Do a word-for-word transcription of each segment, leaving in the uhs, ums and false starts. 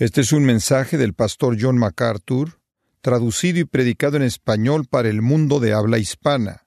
Este es un mensaje del pastor John MacArthur, traducido y predicado en español para el mundo de habla hispana.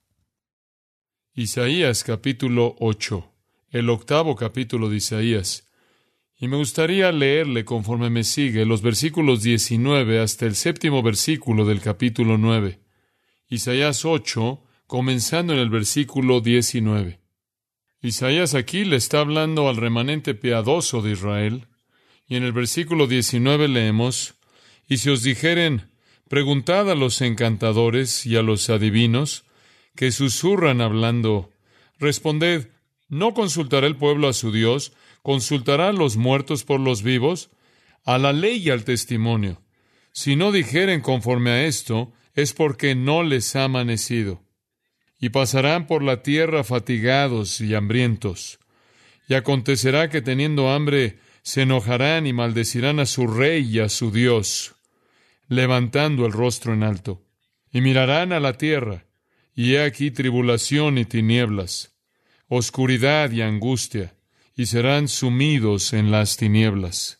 Isaías capítulo ocho, el octavo capítulo de Isaías. Y me gustaría leerle, conforme me sigue, los versículos diecinueve hasta el séptimo versículo del capítulo nueve. Isaías ocho, comenzando en el versículo diecinueve. Isaías aquí le está hablando al remanente piadoso de Israel, y en el versículo diecinueve leemos: Y si os dijeren, preguntad a los encantadores y a los adivinos, que susurran hablando, responded, ¿no consultará el pueblo a su Dios? ¿Consultará a los muertos por los vivos? A la ley y al testimonio. Si no dijeren conforme a esto, es porque no les ha amanecido. Y pasarán por la tierra fatigados y hambrientos. Y acontecerá que teniendo hambre, se enojarán y maldecirán a su rey y a su Dios, levantando el rostro en alto. Y mirarán a la tierra, y he aquí tribulación y tinieblas, oscuridad y angustia, y serán sumidos en las tinieblas.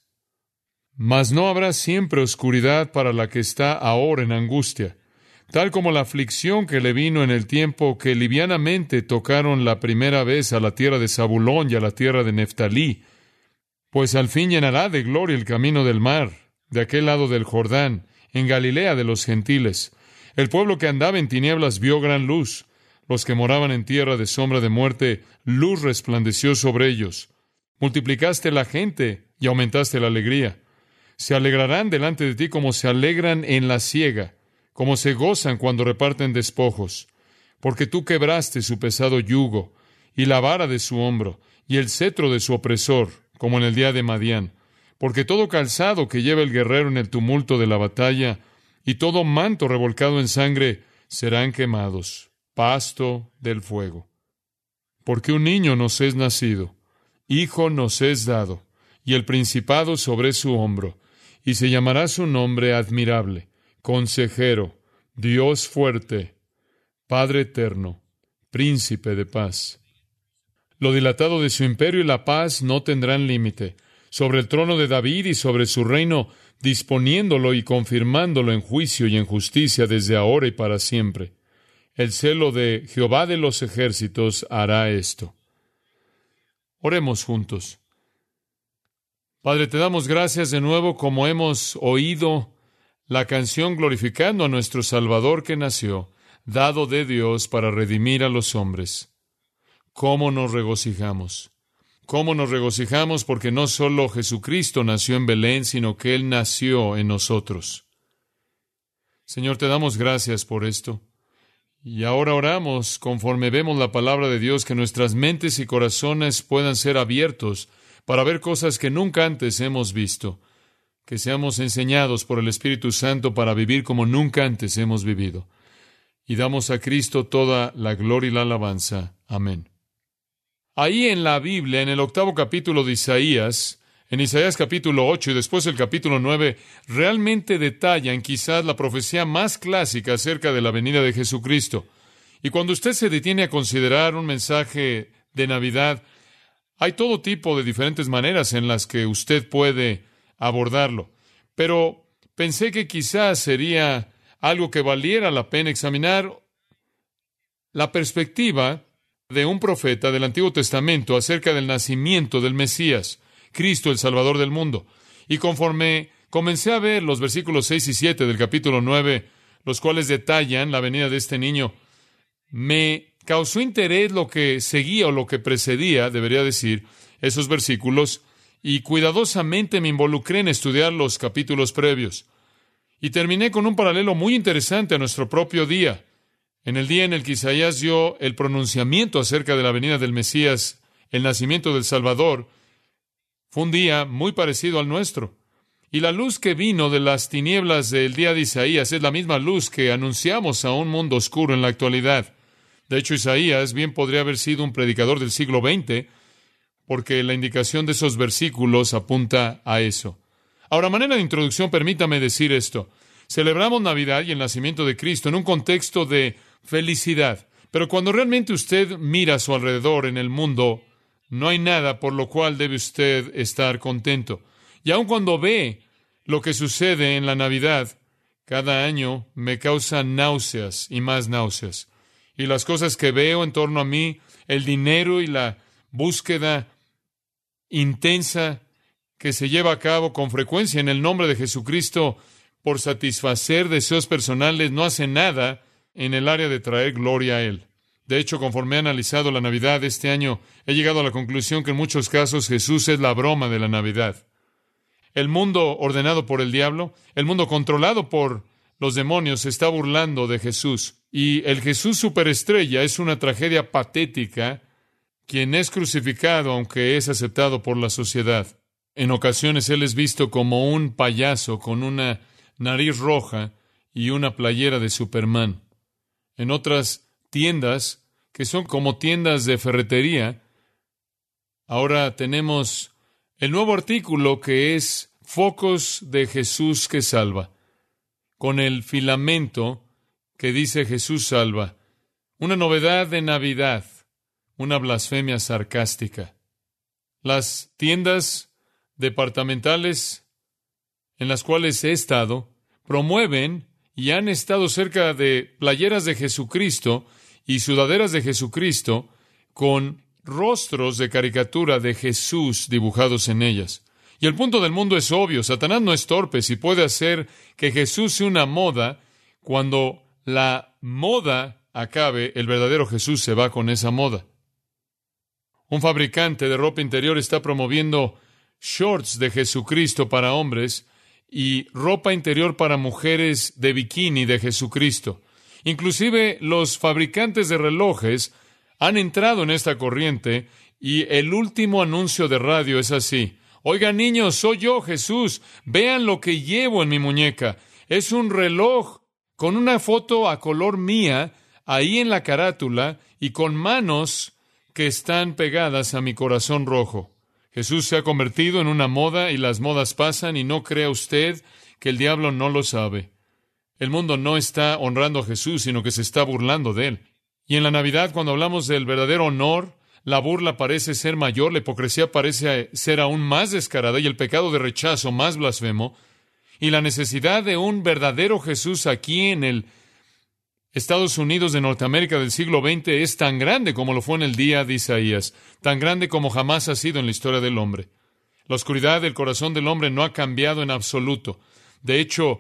Mas no habrá siempre oscuridad para la que está ahora en angustia, tal como la aflicción que le vino en el tiempo que livianamente tocaron la primera vez a la tierra de Zabulón y a la tierra de Neftalí, pues al fin llenará de gloria el camino del mar, de aquel lado del Jordán, en Galilea de los gentiles. El pueblo que andaba en tinieblas vio gran luz. Los que moraban en tierra de sombra de muerte, luz resplandeció sobre ellos. Multiplicaste la gente y aumentaste la alegría. Se alegrarán delante de ti como se alegran en la siega, como se gozan cuando reparten despojos. Porque tú quebraste su pesado yugo, y la vara de su hombro, y el cetro de su opresor, como en el día de Madián. Porque todo calzado que lleva el guerrero en el tumulto de la batalla, y todo manto revolcado en sangre, serán quemados, pasto del fuego. Porque un niño nos es nacido, hijo nos es dado, y el principado sobre su hombro, y se llamará su nombre admirable, consejero, Dios fuerte, Padre eterno, príncipe de paz. Lo dilatado de su imperio y la paz no tendrán límite, sobre el trono de David y sobre su reino, disponiéndolo y confirmándolo en juicio y en justicia desde ahora y para siempre. El celo de Jehová de los ejércitos hará esto. Oremos juntos. Padre, te damos gracias de nuevo como hemos oído la canción glorificando a nuestro Salvador que nació, dado de Dios para redimir a los hombres. ¿Cómo nos regocijamos? ¿Cómo nos regocijamos? Porque no solo Jesucristo nació en Belén, sino que Él nació en nosotros. Señor, te damos gracias por esto. Y ahora oramos, conforme vemos la palabra de Dios, que nuestras mentes y corazones puedan ser abiertos para ver cosas que nunca antes hemos visto, que seamos enseñados por el Espíritu Santo para vivir como nunca antes hemos vivido. Y damos a Cristo toda la gloria y la alabanza. Amén. Ahí en la Biblia, en el octavo capítulo de Isaías, en Isaías capítulo ocho y después el capítulo nueve, realmente detallan quizás la profecía más clásica acerca de la venida de Jesucristo. Y cuando usted se detiene a considerar un mensaje de Navidad, hay todo tipo de diferentes maneras en las que usted puede abordarlo. Pero pensé que quizás sería algo que valiera la pena examinar la perspectiva de un profeta del Antiguo Testamento acerca del nacimiento del Mesías, Cristo, el Salvador del mundo. Y conforme comencé a ver los versículos seis y siete del capítulo nueve, los cuales detallan la venida de este niño, me causó interés lo que seguía o lo que precedía, debería decir, esos versículos, y cuidadosamente me involucré en estudiar los capítulos previos. Y terminé con un paralelo muy interesante a nuestro propio día. En el día en el que Isaías dio el pronunciamiento acerca de la venida del Mesías, el nacimiento del Salvador, fue un día muy parecido al nuestro. Y la luz que vino de las tinieblas del día de Isaías es la misma luz que anunciamos a un mundo oscuro en la actualidad. De hecho, Isaías bien podría haber sido un predicador del siglo veinte, porque la indicación de esos versículos apunta a eso. Ahora, a manera de introducción, permítame decir esto. Celebramos Navidad y el nacimiento de Cristo en un contexto de felicidad. Pero cuando realmente usted mira a su alrededor en el mundo, no hay nada por lo cual debe usted estar contento. Y aun cuando ve Lo que sucede en la Navidad cada año me causa náuseas y más náuseas. Y las cosas que veo en torno a mí, el dinero y la búsqueda intensa que se lleva a cabo con frecuencia en el nombre de Jesucristo por satisfacer deseos personales, no hace nada en el área de traer gloria a Él. De hecho, conforme he analizado la Navidad este año, he llegado a la conclusión que en muchos casos Jesús es la broma de la Navidad. El mundo ordenado por el diablo, el mundo controlado por los demonios, se está burlando de Jesús. Y el Jesús superestrella es una tragedia patética, quien es crucificado aunque es aceptado por la sociedad. En ocasiones Él es visto como un payaso con una nariz roja y una playera de Superman. En otras tiendas, que son como tiendas de ferretería, ahora tenemos el nuevo artículo que es focos de Jesús que salva, con el filamento que dice Jesús salva. Una novedad de Navidad, una blasfemia sarcástica. Las tiendas departamentales en las cuales he estado promueven y han estado cerca de playeras de Jesucristo y sudaderas de Jesucristo con rostros de caricatura de Jesús dibujados en ellas. Y el punto del mundo es obvio. Satanás no es torpe. Si puede hacer que Jesús sea una moda, cuando la moda acabe, el verdadero Jesús se va con esa moda. Un fabricante de ropa interior está promoviendo shorts de Jesucristo para hombres y ropa interior para mujeres de bikini de Jesucristo. Inclusive los fabricantes de relojes han entrado en esta corriente y el último anuncio de radio es así: oigan niños, soy yo, Jesús, vean lo que llevo en mi muñeca. Es un reloj con una foto a color mía ahí en la carátula y con manos que están pegadas a mi corazón rojo. Jesús se ha convertido en una moda y las modas pasan, y no crea usted que el diablo no lo sabe. El mundo no está honrando a Jesús, sino que se está burlando de Él. Y en la Navidad, cuando hablamos del verdadero honor, la burla parece ser mayor, la hipocresía parece ser aún más descarada y el pecado de rechazo más blasfemo. Y la necesidad de un verdadero Jesús aquí en el Estados Unidos de Norteamérica del siglo veinte es tan grande como lo fue en el día de Isaías, tan grande como jamás ha sido en la historia del hombre. La oscuridad del corazón del hombre no ha cambiado en absoluto. De hecho,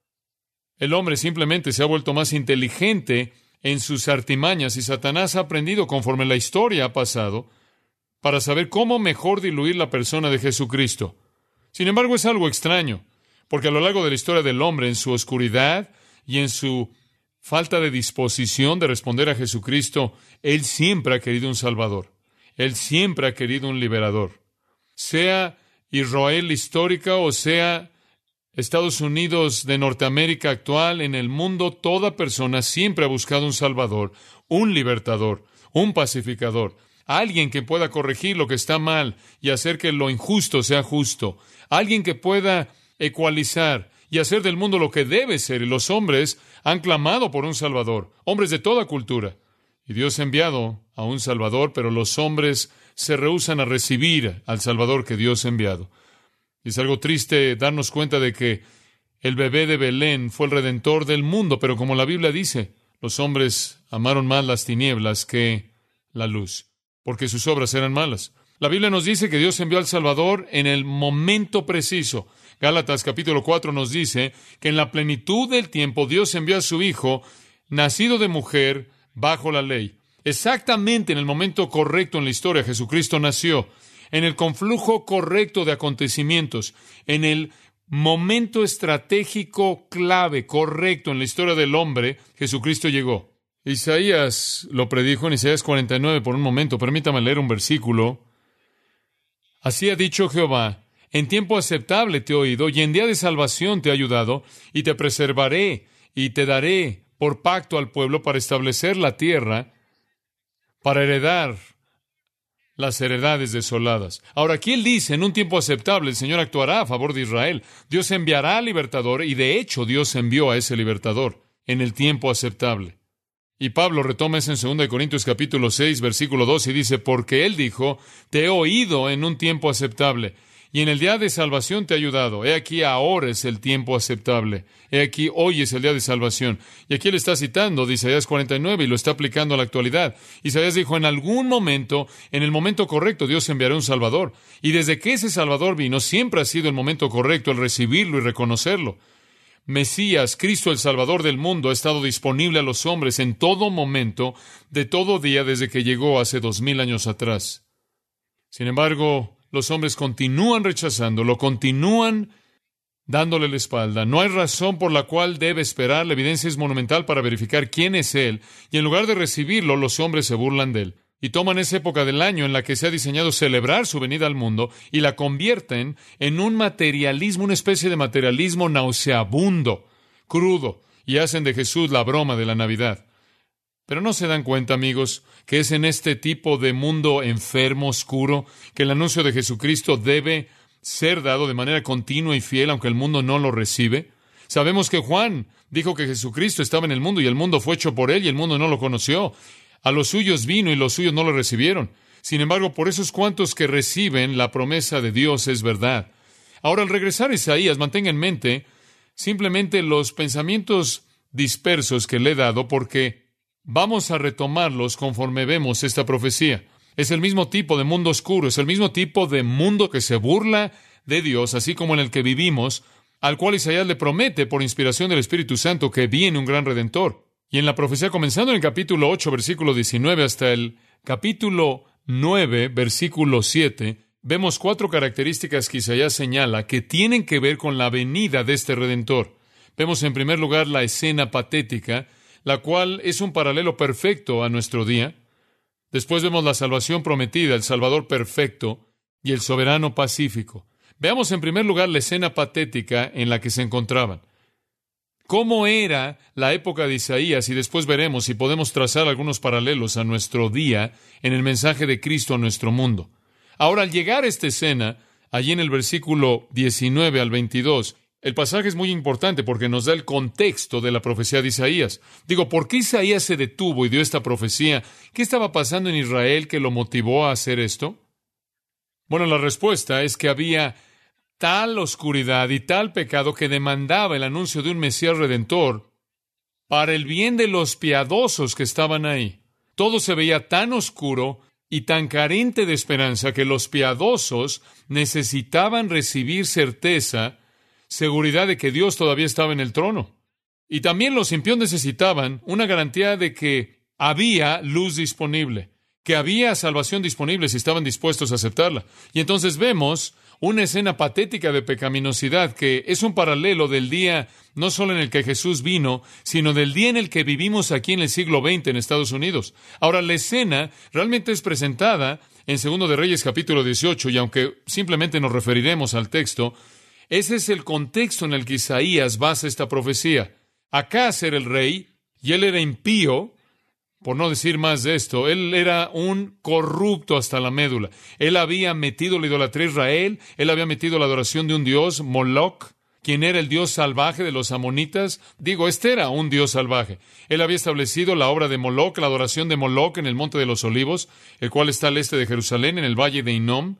el hombre simplemente se ha vuelto más inteligente en sus artimañas y Satanás ha aprendido conforme la historia ha pasado para saber cómo mejor diluir la persona de Jesucristo. Sin embargo, es algo extraño, porque a lo largo de la historia del hombre, en su oscuridad y en su falta de disposición de responder a Jesucristo, Él siempre ha querido un Salvador. Él siempre ha querido un liberador. Sea Israel histórica o sea Estados Unidos de Norteamérica actual, en el mundo, toda persona siempre ha buscado un Salvador, un libertador, un pacificador, alguien que pueda corregir lo que está mal y hacer que lo injusto sea justo, alguien que pueda ecualizar y hacer del mundo lo que debe ser. Y los hombres han clamado por un Salvador, hombres de toda cultura. Y Dios ha enviado a un Salvador, pero los hombres se rehúsan a recibir al Salvador que Dios ha enviado. Y es algo triste darnos cuenta de que el bebé de Belén fue el Redentor del mundo, pero como la Biblia dice, los hombres amaron más las tinieblas que la luz, porque sus obras eran malas. La Biblia nos dice que Dios envió al Salvador en el momento preciso. Gálatas capítulo cuatro nos dice que en la plenitud del tiempo Dios envió a su Hijo, nacido de mujer, bajo la ley. Exactamente en el momento correcto en la historia, Jesucristo nació. En el conflujo correcto de acontecimientos, en el momento estratégico clave, correcto en la historia del hombre, Jesucristo llegó. Isaías lo predijo en Isaías cuarenta y nueve por un momento. Permítame leer un versículo. Así ha dicho Jehová: en tiempo aceptable te he oído, y en día de salvación te he ayudado, y te preservaré, y te daré por pacto al pueblo para establecer la tierra, para heredar las heredades desoladas. Ahora, aquí él dice, en un tiempo aceptable, el Señor actuará a favor de Israel. Dios enviará al libertador, y de hecho Dios envió a ese libertador en el tiempo aceptable. Y Pablo retoma eso en segunda de Corintios capítulo seis, versículo dos, y dice, porque él dijo, te he oído en un tiempo aceptable, Y en el día de salvación te ha ayudado. He aquí, ahora es el tiempo aceptable. He aquí, hoy es el día de salvación. Y aquí él está citando de Isaías cuarenta y nueve y lo está aplicando a la actualidad. Isaías dijo, en algún momento, en el momento correcto, Dios enviará un Salvador. Y desde que ese Salvador vino, siempre ha sido el momento correcto el recibirlo y reconocerlo. Mesías, Cristo el Salvador del mundo, ha estado disponible a los hombres en todo momento, de todo día, desde que llegó hace dos mil años atrás. Sin embargo, los hombres continúan rechazándolo, continúan dándole la espalda. No hay razón por la cual debe esperar. La evidencia es monumental para verificar quién es Él. Y en lugar de recibirlo, los hombres se burlan de Él. Y toman esa época del año en la que se ha diseñado celebrar su venida al mundo y la convierten en un materialismo, una especie de materialismo nauseabundo, crudo, y hacen de Jesús la broma de la Navidad. Pero no se dan cuenta, amigos, que es en este tipo de mundo enfermo, oscuro, que el anuncio de Jesucristo debe ser dado de manera continua y fiel, aunque el mundo no lo recibe. Sabemos que Juan dijo que Jesucristo estaba en el mundo y el mundo fue hecho por él y el mundo no lo conoció. A los suyos vino y los suyos no lo recibieron. Sin embargo, por esos cuantos que reciben, la promesa de Dios es verdad. Ahora, al regresar a Isaías, mantenga en mente simplemente los pensamientos dispersos que le he dado, porque vamos a retomarlos conforme vemos esta profecía. Es el mismo tipo de mundo oscuro, es el mismo tipo de mundo que se burla de Dios, así como en el que vivimos, al cual Isaías le promete, por inspiración del Espíritu Santo, que viene un gran Redentor. Y en la profecía, comenzando en el capítulo ocho, versículo diecinueve, hasta el capítulo nueve, versículo siete, vemos cuatro características que Isaías señala que tienen que ver con la venida de este Redentor. Vemos en primer lugar la escena patética, la cual es un paralelo perfecto a nuestro día. Después vemos la salvación prometida, el Salvador perfecto y el soberano pacífico. Veamos en primer lugar la escena patética en la que se encontraban. ¿Cómo era la época de Isaías? Y después veremos si podemos trazar algunos paralelos a nuestro día en el mensaje de Cristo a nuestro mundo. Ahora, al llegar a esta escena, allí en el versículo diecinueve al veintidós, el pasaje es muy importante porque nos da el contexto de la profecía de Isaías. Digo, ¿por qué Isaías se detuvo y dio esta profecía? ¿Qué estaba pasando en Israel que lo motivó a hacer esto? Bueno, la respuesta es que había tal oscuridad y tal pecado que demandaba el anuncio de un Mesías Redentor para el bien de los piadosos que estaban ahí. Todo se veía tan oscuro y tan carente de esperanza que los piadosos necesitaban recibir certeza, seguridad de que Dios todavía estaba en el trono. Y también los impíos necesitaban una garantía de que había luz disponible, que había salvación disponible si estaban dispuestos a aceptarla. Y entonces vemos una escena patética de pecaminosidad que es un paralelo del día no solo en el que Jesús vino, sino del día en el que vivimos aquí en el siglo veinte en Estados Unidos. Ahora, la escena realmente es presentada en Segundo de Reyes capítulo dieciocho, y aunque simplemente nos referiremos al texto, ese es el contexto en el que Isaías basa esta profecía. Acaz era el rey, y él era impío, por no decir más de esto. Él era un corrupto hasta la médula. Él había metido la idolatría a Israel, él había metido la adoración de un dios, Moloch, quien era el dios salvaje de los amonitas. Digo, este era un dios salvaje. Él había establecido la obra de Moloch, la adoración de Moloch en el Monte de los Olivos, el cual está al este de Jerusalén, en el valle de Hinnom,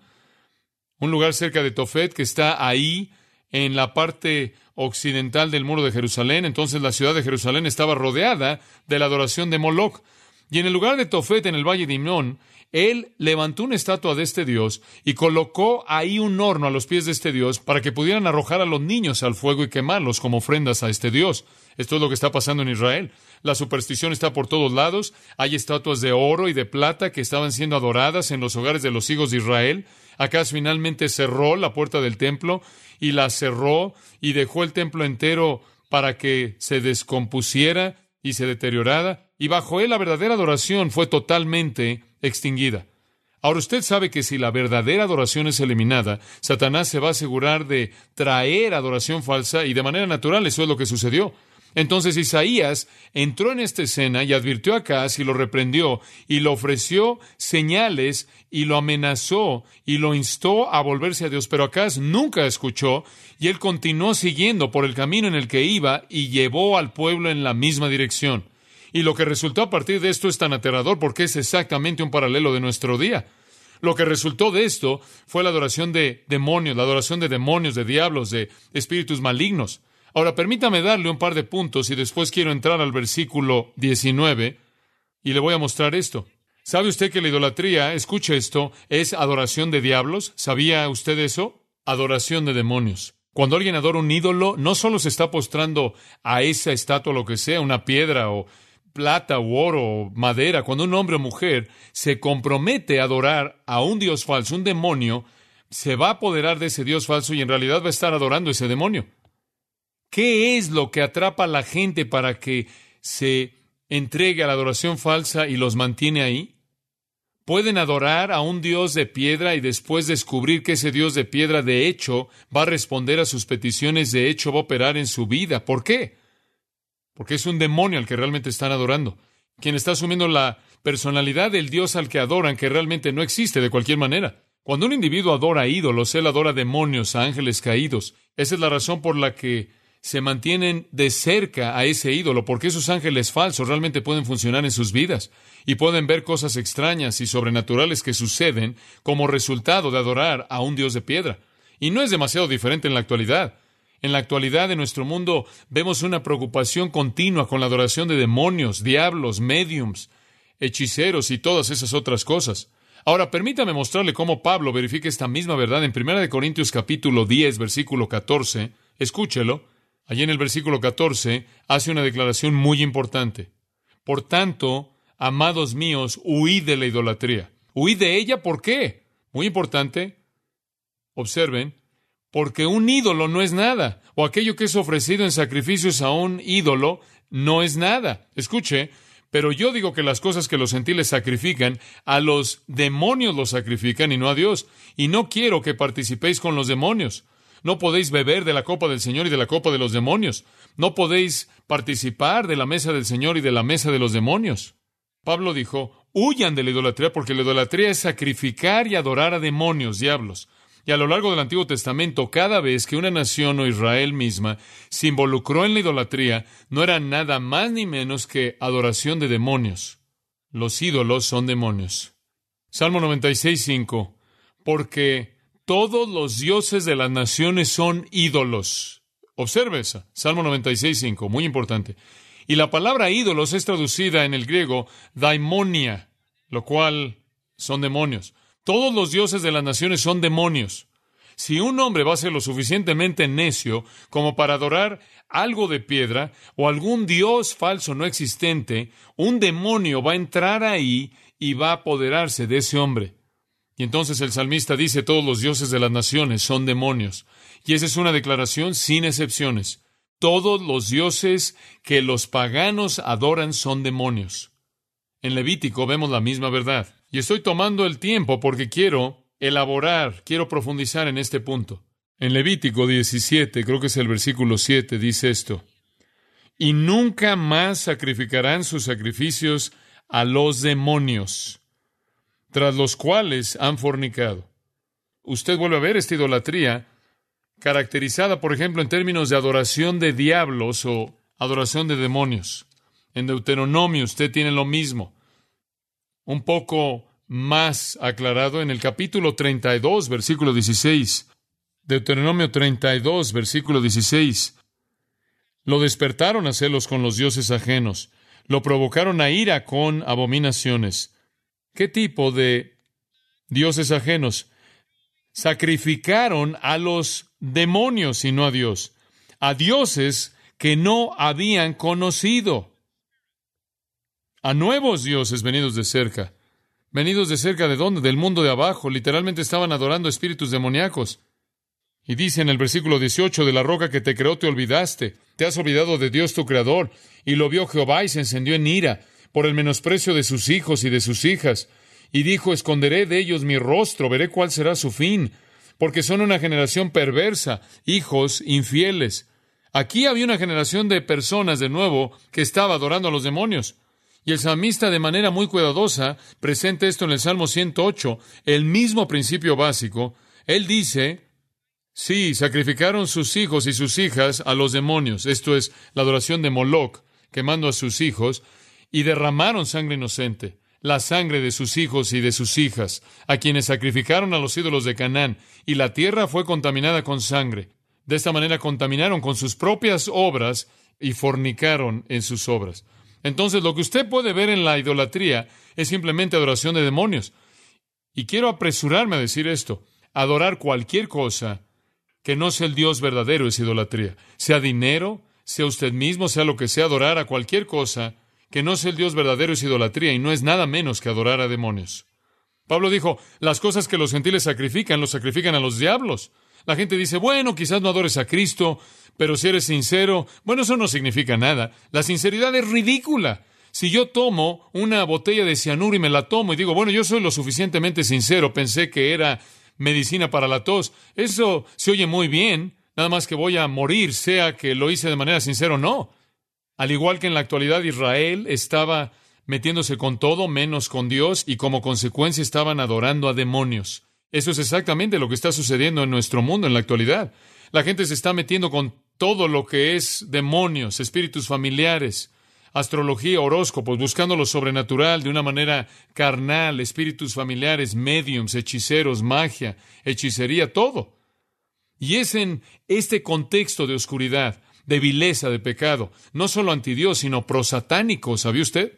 un lugar cerca de Tofet que está ahí, en la parte occidental del muro de Jerusalén. Entonces la ciudad de Jerusalén estaba rodeada de la adoración de Moloch. Y en el lugar de Tofet, en el valle de Hinnom, él levantó una estatua de este dios y colocó ahí un horno a los pies de este dios para que pudieran arrojar a los niños al fuego y quemarlos como ofrendas a este dios. Esto es lo que está pasando en Israel. La superstición está por todos lados. Hay estatuas de oro y de plata que estaban siendo adoradas en los hogares de los hijos de Israel. Acaz finalmente cerró la puerta del templo y la cerró y dejó el templo entero para que se descompusiera y se deteriorara. Y bajo él la verdadera adoración fue totalmente extinguida. Ahora usted sabe que si la verdadera adoración es eliminada, Satanás se va a asegurar de traer adoración falsa, y de manera natural eso es lo que sucedió. Entonces Isaías entró en esta escena y advirtió a Acaz y lo reprendió y le ofreció señales y lo amenazó y lo instó a volverse a Dios. Pero Acaz nunca escuchó y él continuó siguiendo por el camino en el que iba y llevó al pueblo en la misma dirección. Y lo que resultó a partir de esto es tan aterrador porque es exactamente un paralelo de nuestro día. Lo que resultó de esto fue la adoración de demonios, la adoración de demonios, de diablos, de espíritus malignos. Ahora, permítame darle un par de puntos y después quiero entrar al versículo diecinueve y le voy a mostrar esto. ¿Sabe usted que la idolatría, escuche esto, es adoración de diablos? ¿Sabía usted eso? Adoración de demonios. Cuando alguien adora un ídolo, no solo se está postrando a esa estatua, lo que sea, una piedra o plata u oro o madera. Cuando un hombre o mujer se compromete a adorar a un dios falso, un demonio, se va a apoderar de ese dios falso y en realidad va a estar adorando a ese demonio. ¿Qué es lo que atrapa a la gente para que se entregue a la adoración falsa y los mantiene ahí? Pueden adorar a un dios de piedra y después descubrir que ese dios de piedra de hecho va a responder a sus peticiones, de hecho va a operar en su vida. ¿Por qué? Porque es un demonio al que realmente están adorando, quien está asumiendo la personalidad del dios al que adoran, que realmente no existe de cualquier manera. Cuando un individuo adora ídolos, él adora demonios, a ángeles caídos. Esa es la razón por la que se mantienen de cerca a ese ídolo, porque esos ángeles falsos realmente pueden funcionar en sus vidas y pueden ver cosas extrañas y sobrenaturales que suceden como resultado de adorar a un dios de piedra. Y no es demasiado diferente en la actualidad. En la actualidad, en nuestro mundo, vemos una preocupación continua con la adoración de demonios, diablos, médiums, hechiceros y todas esas otras cosas. Ahora, permítame mostrarle cómo Pablo verifica esta misma verdad en primera de Corintios capítulo diez, versículo catorce. Escúchelo. Allí en el versículo catorce hace una declaración muy importante. Por tanto, amados míos, huid de la idolatría. Huid de ella, ¿por qué? Muy importante. Observen, porque un ídolo no es nada, o aquello que es ofrecido en sacrificios a un ídolo no es nada. Escuche, pero yo digo que las cosas que los gentiles sacrifican, a los demonios los sacrifican y no a Dios. Y no quiero que participéis con los demonios. No podéis beber de la copa del Señor y de la copa de los demonios. No podéis participar de la mesa del Señor y de la mesa de los demonios. Pablo dijo, huyan de la idolatría, porque la idolatría es sacrificar y adorar a demonios, diablos. Y a lo largo del Antiguo Testamento, cada vez que una nación o Israel misma se involucró en la idolatría, no era nada más ni menos que adoración de demonios. Los ídolos son demonios. Salmo noventa y seis, cinco. Porque todos los dioses de las naciones son ídolos. Observe esa. Salmo noventa y seis, cinco. Muy importante. Y la palabra ídolos es traducida en el griego daimonia, lo cual son demonios. Todos los dioses de las naciones son demonios. Si un hombre va a ser lo suficientemente necio como para adorar algo de piedra o algún dios falso no existente, un demonio va a entrar ahí y va a apoderarse de ese hombre. Y entonces el salmista dice, todos los dioses de las naciones son demonios. Y esa es una declaración sin excepciones. Todos los dioses que los paganos adoran son demonios. En Levítico vemos la misma verdad. Y estoy tomando el tiempo porque quiero elaborar, quiero profundizar en este punto. En Levítico diecisiete, creo que es el versículo siete, dice esto. Y nunca más sacrificarán sus sacrificios a los demonios, tras los cuales han fornicado. Usted vuelve a ver esta idolatría caracterizada, por ejemplo, en términos de adoración de diablos o adoración de demonios. En Deuteronomio usted tiene lo mismo. Un poco más aclarado en el capítulo treinta y dos, versículo dieciséis. Deuteronomio treinta y dos, versículo dieciséis. Lo despertaron a celos con los dioses ajenos. Lo provocaron a ira con abominaciones. ¿Qué tipo de dioses ajenos? Sacrificaron a los demonios y no a Dios. A dioses que no habían conocido. A nuevos dioses venidos de cerca. ¿Venidos de cerca de dónde? Del mundo de abajo. Literalmente estaban adorando espíritus demoníacos. Y dice en el versículo dieciocho, de la roca que te creó te olvidaste. Te has olvidado de Dios tu Creador. Y lo vio Jehová y se encendió en ira por el menosprecio de sus hijos y de sus hijas. Y dijo, esconderé de ellos mi rostro, veré cuál será su fin. Porque son una generación perversa, hijos infieles. Aquí había una generación de personas, de nuevo, que estaba adorando a los demonios. Y el salmista, de manera muy cuidadosa, presenta esto en el Salmo ciento ocho, el mismo principio básico. Él dice, sí, sacrificaron sus hijos y sus hijas a los demonios. Esto es la adoración de Moloc, quemando a sus hijos, y derramaron sangre inocente. la sangre de sus hijos y de sus hijas, a quienes sacrificaron a los ídolos de Canaán, y la tierra fue contaminada con sangre. De esta manera contaminaron con sus propias obras y fornicaron en sus obras. Entonces, lo que usted puede ver en la idolatría es simplemente adoración de demonios. Y quiero apresurarme a decir esto: adorar cualquier cosa que no sea el Dios verdadero es idolatría. Sea dinero, sea usted mismo, sea lo que sea, adorar a cualquier cosa que no sea el Dios verdadero es idolatría, y no es nada menos que adorar a demonios. Pablo dijo, las cosas que los gentiles sacrifican, los sacrifican a los diablos. La gente dice, bueno, quizás no adores a Cristo, pero si eres sincero, bueno, eso no significa nada. La sinceridad es ridícula. Si yo tomo una botella de cianuro y me la tomo y digo, bueno, yo soy lo suficientemente sincero, pensé que era medicina para la tos, eso se oye muy bien, nada más que voy a morir, sea que lo hice de manera sincera o no. Al igual que en la actualidad Israel estaba metiéndose con todo menos con Dios, y como consecuencia estaban adorando a demonios. Eso es exactamente lo que está sucediendo en nuestro mundo en la actualidad. La gente se está metiendo con todo lo que es demonios, espíritus familiares, astrología, horóscopos, buscando lo sobrenatural de una manera carnal, espíritus familiares, médiums, hechiceros, magia, hechicería, todo. Y es en este contexto de oscuridad, de vileza, de pecado, no solo antidios, sino prosatánico, ¿sabía usted?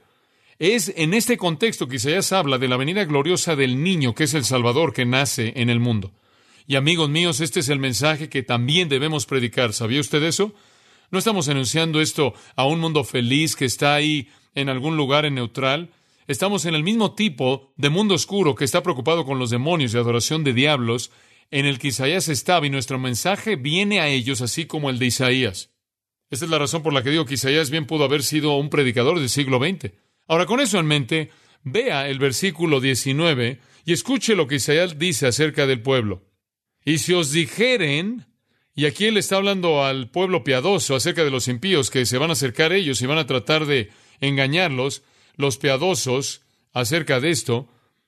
Es en este contexto que Isaías habla de la venida gloriosa del niño, que es el Salvador que nace en el mundo. Y amigos míos, este es el mensaje que también debemos predicar. ¿Sabía usted eso? No estamos anunciando esto a un mundo feliz que está ahí en algún lugar en neutral. Estamos en el mismo tipo de mundo oscuro que está preocupado con los demonios y adoración de diablos, en el que Isaías estaba, y nuestro mensaje viene a ellos así como el de Isaías. Esta es la razón por la que digo que Isaías bien pudo haber sido un predicador del siglo veinte. Ahora, con eso en mente, vea el versículo diecinueve y escuche lo que Isaías dice acerca del pueblo. Y si os dijeren, y aquí él está hablando al pueblo piadoso acerca de los impíos que se van a acercar a ellos y van a tratar de engañarlos, los piadosos, acerca de esto.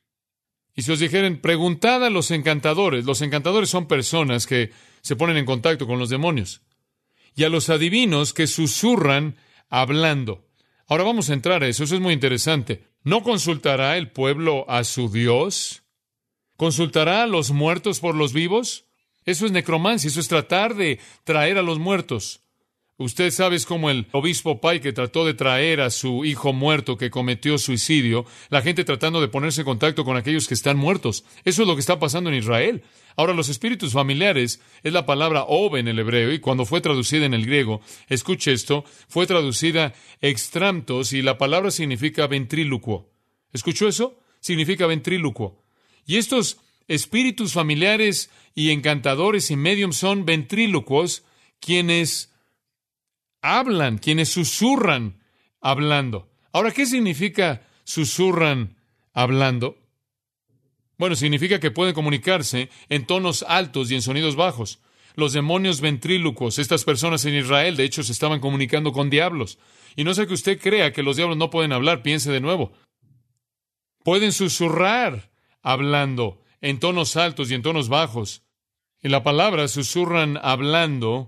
Y si os dijeren, preguntad a los encantadores. Los encantadores son personas que se ponen en contacto con los demonios. Y a los adivinos que susurran hablando. Ahora vamos a entrar a eso, eso es muy interesante. ¿No consultará el pueblo a su Dios? ¿Consultará a los muertos por los vivos? Eso es necromancia, eso es tratar de traer a los muertos. Usted sabe, es como el obispo Pai que trató de traer a su hijo muerto que cometió suicidio, la gente tratando de ponerse en contacto con aquellos que están muertos. Eso es lo que está pasando en Israel. Ahora, los espíritus familiares es la palabra ov en el hebreo, y cuando fue traducida en el griego, escuche esto, fue traducida extramtos, y la palabra significa ventrílocuo. ¿Escuchó eso? Significa ventrílocuo. Y estos espíritus familiares y encantadores y mediums son ventrílocuos, quienes hablan, quienes susurran hablando. Ahora, ¿qué significa susurran hablando? Bueno, significa que pueden comunicarse en tonos altos y en sonidos bajos. Los demonios ventrílocuos, estas personas en Israel, de hecho, se estaban comunicando con diablos. Y no sea que usted crea que los diablos no pueden hablar, piense de nuevo. Pueden susurrar hablando en tonos altos y en tonos bajos. Y la palabra susurran hablando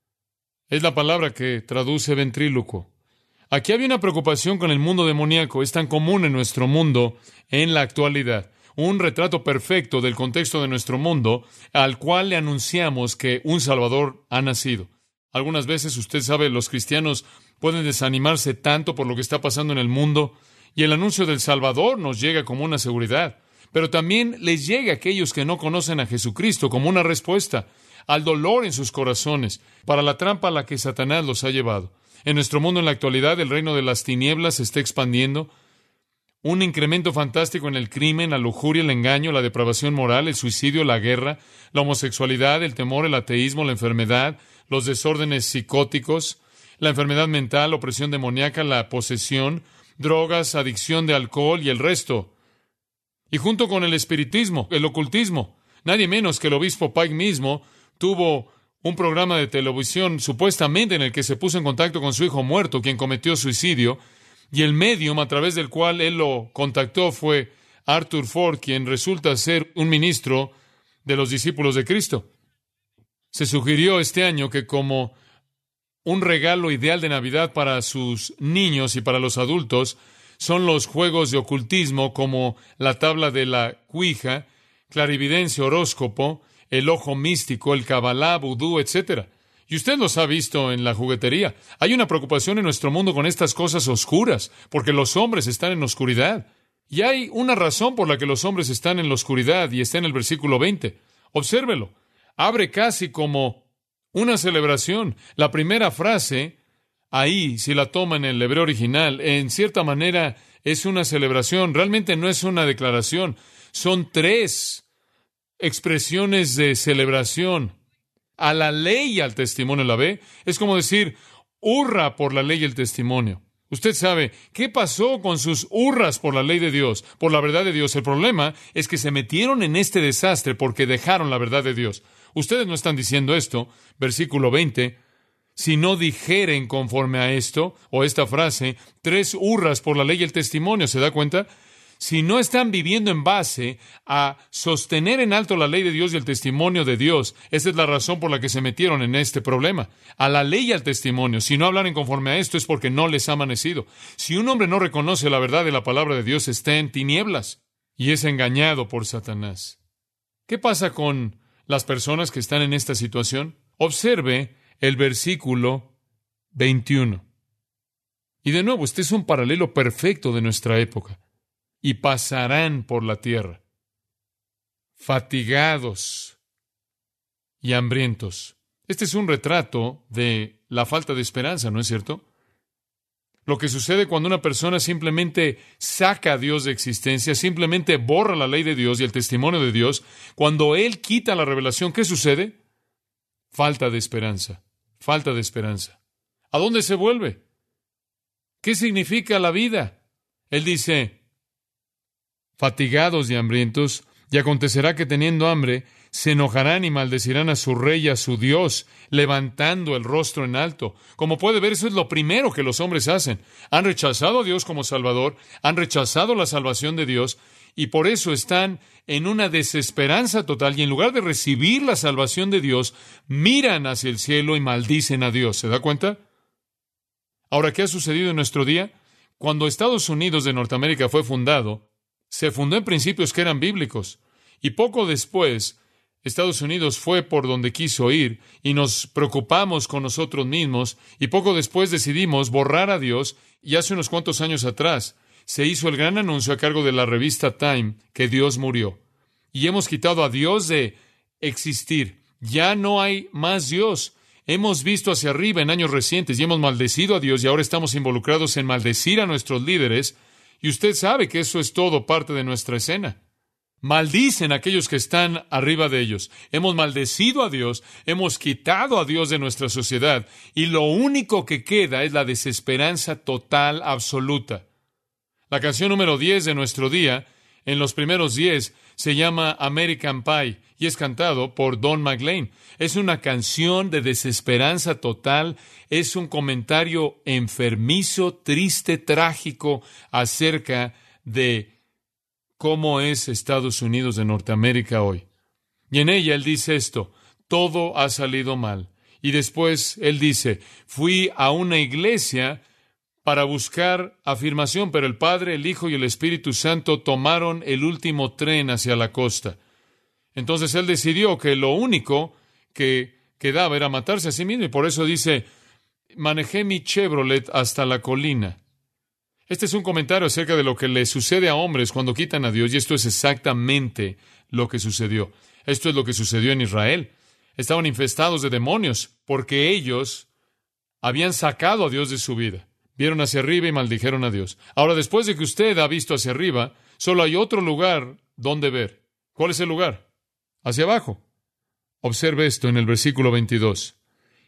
es la palabra que traduce ventrílocuo. Aquí había una preocupación con el mundo demoníaco. Es tan común en nuestro mundo en la actualidad. Un retrato perfecto del contexto de nuestro mundo, al cual le anunciamos que un Salvador ha nacido. Algunas veces, usted sabe, los cristianos pueden desanimarse tanto por lo que está pasando en el mundo, y el anuncio del Salvador nos llega como una seguridad. Pero también les llega a aquellos que no conocen a Jesucristo como una respuesta al dolor en sus corazones, para la trampa a la que Satanás los ha llevado. En nuestro mundo en la actualidad, el reino de las tinieblas se está expandiendo. Un incremento fantástico en el crimen, la lujuria, el engaño, la depravación moral, el suicidio, la guerra, la homosexualidad, el temor, el ateísmo, la enfermedad, los desórdenes psicóticos, la enfermedad mental, la opresión demoníaca, la posesión, drogas, adicción de alcohol y el resto. Y junto con el espiritismo, el ocultismo, nadie menos que el obispo Pike mismo tuvo un programa de televisión supuestamente en el que se puso en contacto con su hijo muerto, quien cometió suicidio, y el medium a través del cual él lo contactó fue Arthur Ford, quien resulta ser un ministro de los discípulos de Cristo. Se sugirió este año que como un regalo ideal de Navidad para sus niños y para los adultos, son los juegos de ocultismo como la tabla de la Ouija, clarividencia, horóscopo, el ojo místico, el cabalá, vudú, etcétera. Y usted los ha visto en la juguetería. Hay una preocupación en nuestro mundo con estas cosas oscuras, porque los hombres están en oscuridad. Y hay una razón por la que los hombres están en la oscuridad, y está en el versículo veinte. Obsérvelo. Abre casi como una celebración. La primera frase, ahí, si la toma en el hebreo original, en cierta manera es una celebración. Realmente no es una declaración. Son tres expresiones de celebración. A la ley y al testimonio, ¿la ve? Es como decir, hurra por la ley y el testimonio. Usted sabe, ¿qué pasó con sus hurras por la ley de Dios, por la verdad de Dios? El problema es que se metieron en este desastre porque dejaron la verdad de Dios. Ustedes no están diciendo esto, versículo veinte, si no dijeren conforme a esto, o esta frase, tres hurras por la ley y el testimonio, ¿se da cuenta? Si no están viviendo en base a sostener en alto la ley de Dios y el testimonio de Dios, esa es la razón por la que se metieron en este problema. A la ley y al testimonio. Si no hablan conforme a esto es porque no les ha amanecido. Si un hombre no reconoce la verdad de la palabra de Dios, está en tinieblas y es engañado por Satanás. ¿Qué pasa con las personas que están en esta situación? Observe el versículo veintiuno. Y de nuevo, este es un paralelo perfecto de nuestra época. Y pasarán por la tierra, fatigados y hambrientos. Este es un retrato de la falta de esperanza, ¿no es cierto? Lo que sucede cuando una persona simplemente saca a Dios de existencia, simplemente borra la ley de Dios y el testimonio de Dios, cuando Él quita la revelación, ¿qué sucede? Falta de esperanza, falta de esperanza. ¿A dónde se vuelve? ¿Qué significa la vida? Él dice, fatigados y hambrientos, y acontecerá que teniendo hambre, se enojarán y maldecirán a su rey y a su Dios, levantando el rostro en alto. Como puede ver, eso es lo primero que los hombres hacen. Han rechazado a Dios como Salvador, han rechazado la salvación de Dios, y por eso están en una desesperanza total, y en lugar de recibir la salvación de Dios, miran hacia el cielo y maldicen a Dios. ¿Se da cuenta? Ahora, ¿qué ha sucedido en nuestro día? Cuando Estados Unidos de Norteamérica fue fundado, se fundó en principios que eran bíblicos, y poco después Estados Unidos fue por donde quiso ir, y nos preocupamos con nosotros mismos, y poco después decidimos borrar a Dios, y hace unos cuantos años atrás se hizo el gran anuncio a cargo de la revista Time que Dios murió. Y hemos quitado a Dios de existir. Ya no hay más Dios. Hemos visto hacia arriba en años recientes y hemos maldecido a Dios, y ahora estamos involucrados en maldecir a nuestros líderes. Y usted sabe que eso es todo parte de nuestra escena. Maldicen a aquellos que están arriba de ellos. Hemos maldecido a Dios, hemos quitado a Dios de nuestra sociedad, y lo único que queda es la desesperanza total, absoluta. La canción número diez de nuestro día, en los primeros diez, se llama American Pie, y es cantado por Don McLean. Es una canción de desesperanza total, es un comentario enfermizo, triste, trágico acerca de cómo es Estados Unidos de Norteamérica hoy. Y en ella él dice esto, todo ha salido mal. Y después él dice, fui a una iglesia para buscar afirmación, pero el Padre, el Hijo y el Espíritu Santo tomaron el último tren hacia la costa. Entonces él decidió que lo único que quedaba era matarse a sí mismo, y por eso dice, manejé mi Chevrolet hasta la colina. Este es un comentario acerca de lo que le sucede a hombres cuando quitan a Dios, y esto es exactamente lo que sucedió. Esto es lo que sucedió en Israel. Estaban infestados de demonios porque ellos habían sacado a Dios de su vida. Vieron hacia arriba y maldijeron a Dios. Ahora, después de que usted ha visto hacia arriba, solo hay otro lugar donde ver. ¿Cuál es el lugar? Hacia abajo. Observe esto en el versículo veintidós.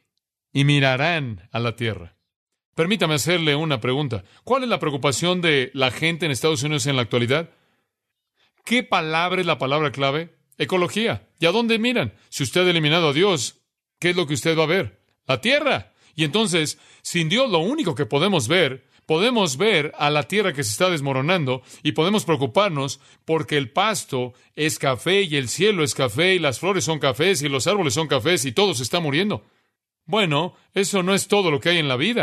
Y mirarán a la tierra. Permítame hacerle una pregunta. ¿Cuál es la preocupación de la gente en Estados Unidos en la actualidad? ¿Qué palabra es la palabra clave? Ecología. ¿Y a dónde miran? Si usted ha eliminado a Dios, ¿qué es lo que usted va a ver? La tierra. Y entonces, sin Dios, lo único que podemos ver, podemos ver a la tierra que se está desmoronando, y podemos preocuparnos porque el pasto es café y el cielo es café y las flores son cafés y los árboles son cafés y todo se está muriendo. Bueno, eso no es todo lo que hay en la vida.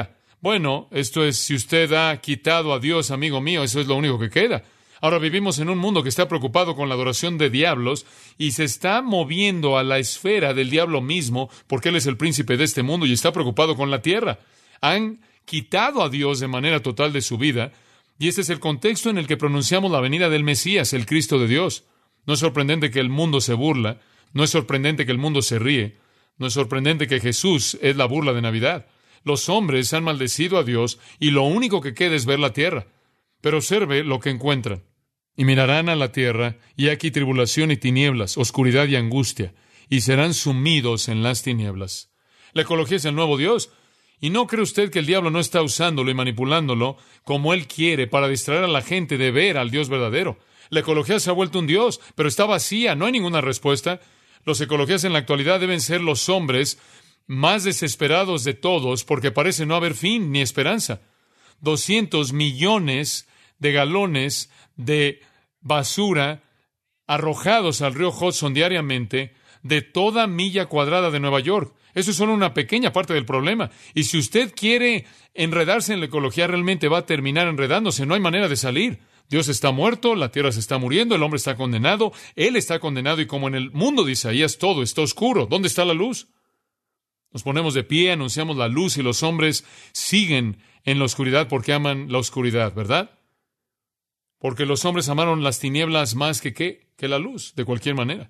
Bueno, esto es, si usted ha quitado a Dios, amigo mío, eso es lo único que queda. Ahora vivimos en un mundo que está preocupado con la adoración de diablos y se está moviendo a la esfera del diablo mismo porque él es el príncipe de este mundo y está preocupado con la tierra. Han quitado a Dios de manera total de su vida y este es el contexto en el que pronunciamos la venida del Mesías, el Cristo de Dios. No es sorprendente que el mundo se burla, no es sorprendente que el mundo se ríe, no es sorprendente que Jesús es la burla de Navidad. Los hombres han maldecido a Dios y lo único que queda es ver la tierra. Pero observe lo que encuentran. Y mirarán a la tierra, y aquí tribulación y tinieblas, oscuridad y angustia, y serán sumidos en las tinieblas. La ecología es el nuevo Dios. ¿Y no cree usted que el diablo no está usándolo y manipulándolo como él quiere para distraer a la gente de ver al Dios verdadero? La ecología se ha vuelto un Dios, pero está vacía, no hay ninguna respuesta. Los ecologías en la actualidad deben ser los hombres más desesperados de todos porque parece no haber fin ni esperanza. Doscientos millones de galones de basura arrojados al río Hudson diariamente de toda milla cuadrada de Nueva York. Eso es solo una pequeña parte del problema. Y si usted quiere enredarse en la ecología, realmente va a terminar enredándose. No hay manera de salir. Dios está muerto, la tierra se está muriendo, el hombre está condenado, él está condenado y como en el mundo de Isaías todo está oscuro. ¿Dónde está la luz? Nos ponemos de pie, anunciamos la luz y los hombres siguen en la oscuridad porque aman la oscuridad, ¿verdad? Porque los hombres amaron las tinieblas más que qué, que la luz, de cualquier manera.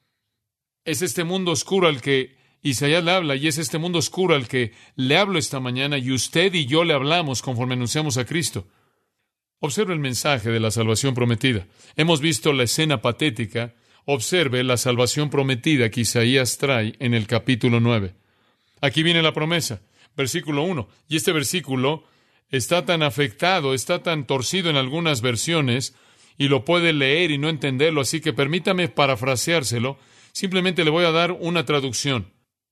Es este mundo oscuro al que Isaías le habla y es este mundo oscuro al que le hablo esta mañana y usted y yo le hablamos conforme anunciamos a Cristo. Observe el mensaje de la salvación prometida. Hemos visto la escena patética. Observe la salvación prometida que Isaías trae en el capítulo nueve. Aquí viene la promesa, versículo uno. Y este versículo está tan afectado, está tan torcido en algunas versiones, y lo puede leer y no entenderlo, así que permítame parafraseárselo. Simplemente le voy a dar una traducción.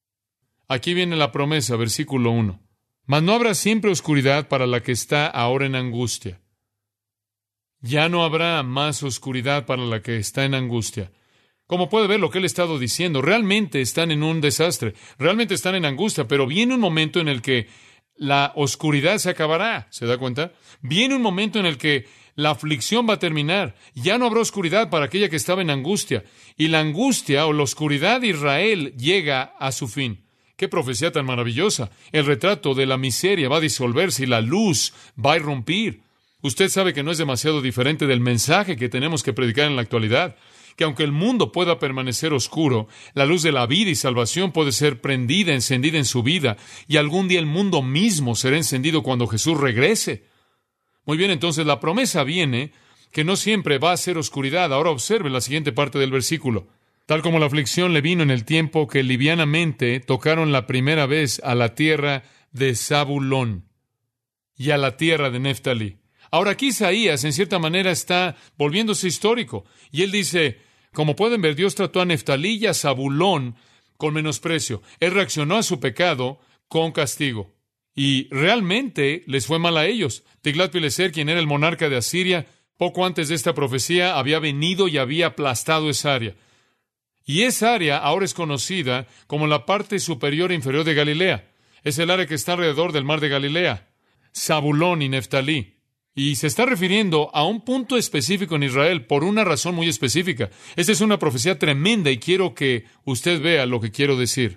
Aquí viene la promesa, versículo uno. Mas no habrá siempre oscuridad para la que está ahora en angustia. Ya no habrá más oscuridad para la que está en angustia. Como puede ver lo que él ha estado diciendo, realmente están en un desastre, realmente están en angustia, pero viene un momento en el que la oscuridad se acabará. ¿Se da cuenta? Viene un momento en el que la aflicción va a terminar. Ya no habrá oscuridad para aquella que estaba en angustia. Y la angustia o la oscuridad de Israel llega a su fin. ¡Qué profecía tan maravillosa! El retrato de la miseria va a disolverse y la luz va a irrumpir. Usted sabe que no es demasiado diferente del mensaje que tenemos que predicar en la actualidad, que aunque el mundo pueda permanecer oscuro, la luz de la vida y salvación puede ser prendida, encendida en su vida, y algún día el mundo mismo será encendido cuando Jesús regrese. Muy bien, entonces la promesa viene que no siempre va a ser oscuridad. Ahora observe la siguiente parte del versículo. Tal como la aflicción le vino en el tiempo que livianamente tocaron la primera vez a la tierra de Zabulón y a la tierra de Neftalí. Ahora aquí Isaías, en cierta manera, está volviéndose histórico. Y él dice, como pueden ver, Dios trató a Neftalí y a Zabulón con menosprecio. Él reaccionó a su pecado con castigo. Y realmente les fue mal a ellos. Tiglat-Pileser, quien era el monarca de Asiria, poco antes de esta profecía, había venido y había aplastado esa área. Y esa área ahora es conocida como la parte superior e inferior de Galilea. Es el área que está alrededor del mar de Galilea. Zabulón y Neftalí. Y se está refiriendo a un punto específico en Israel por una razón muy específica. Esta es una profecía tremenda y quiero que usted vea lo que quiero decir.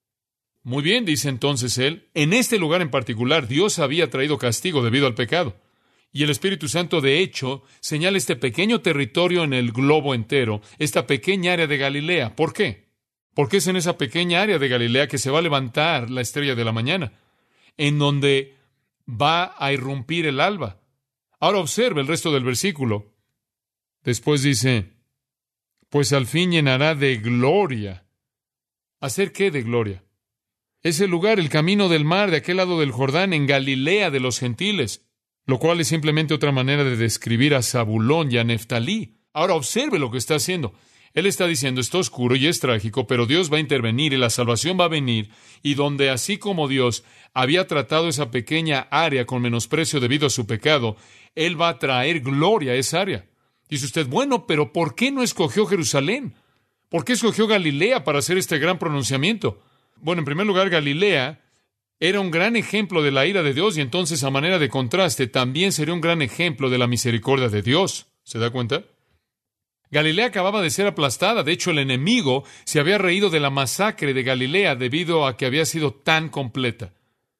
Muy bien, dice entonces él, en este lugar en particular Dios había traído castigo debido al pecado. Y el Espíritu Santo, de hecho, señala este pequeño territorio en el globo entero, esta pequeña área de Galilea. ¿Por qué? Porque es en esa pequeña área de Galilea que se va a levantar la estrella de la mañana, en donde va a irrumpir el alba. Ahora observe el resto del versículo. Después dice, pues al fin llenará de gloria. ¿Hacer qué de gloria? Es el lugar, el camino del mar de aquel lado del Jordán, en Galilea de los gentiles, lo cual es simplemente otra manera de describir a Zabulón y a Neftalí. Ahora observe lo que está haciendo. Él está diciendo, está oscuro y es trágico, pero Dios va a intervenir y la salvación va a venir, y donde así como Dios había tratado esa pequeña área con menosprecio debido a su pecado, Él va a traer gloria a esa área. Dice usted, bueno, pero ¿por qué no escogió Jerusalén? ¿Por qué escogió Galilea para hacer este gran pronunciamiento? Bueno, en primer lugar, Galilea era un gran ejemplo de la ira de Dios y entonces, a manera de contraste, también sería un gran ejemplo de la misericordia de Dios. ¿Se da cuenta? Galilea acababa de ser aplastada. De hecho, el enemigo se había reído de la masacre de Galilea debido a que había sido tan completa.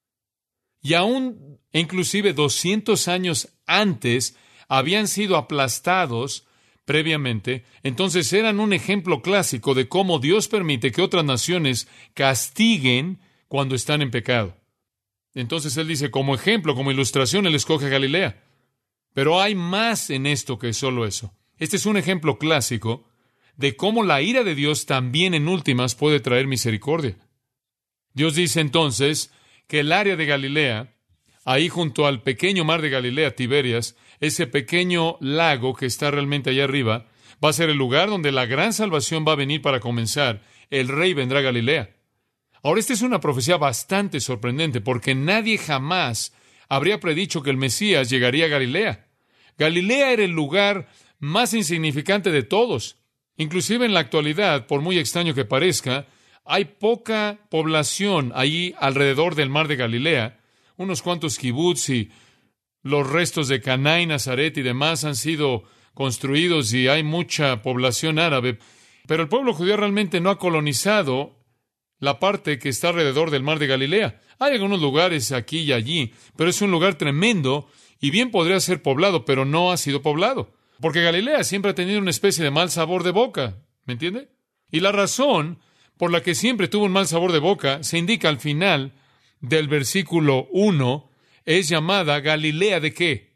Y aún, inclusive doscientos años antes, habían sido aplastados previamente. Entonces eran un ejemplo clásico de cómo Dios permite que otras naciones castiguen cuando están en pecado. Entonces él dice, como ejemplo, como ilustración, él escoge a Galilea. Pero hay más en esto que solo eso. Este es un ejemplo clásico de cómo la ira de Dios también en últimas puede traer misericordia. Dios dice entonces que el área de Galilea, ahí junto al pequeño mar de Galilea, Tiberias, ese pequeño lago que está realmente allá arriba, va a ser el lugar donde la gran salvación va a venir para comenzar. El rey vendrá a Galilea. Ahora, esta es una profecía bastante sorprendente, porque nadie jamás habría predicho que el Mesías llegaría a Galilea. Galilea era el lugar más insignificante de todos. Inclusive en la actualidad, por muy extraño que parezca, hay poca población allí alrededor del mar de Galilea. Unos cuantos kibutz y los restos de Caná y Nazaret y demás han sido construidos y hay mucha población árabe. Pero el pueblo judío realmente no ha colonizado la parte que está alrededor del mar de Galilea. Hay algunos lugares aquí y allí, pero es un lugar tremendo y bien podría ser poblado, pero no ha sido poblado. Porque Galilea siempre ha tenido una especie de mal sabor de boca, ¿me entiende? Y la razón por la que siempre tuvo un mal sabor de boca se indica al final del versículo uno, es llamada Galilea ¿de qué?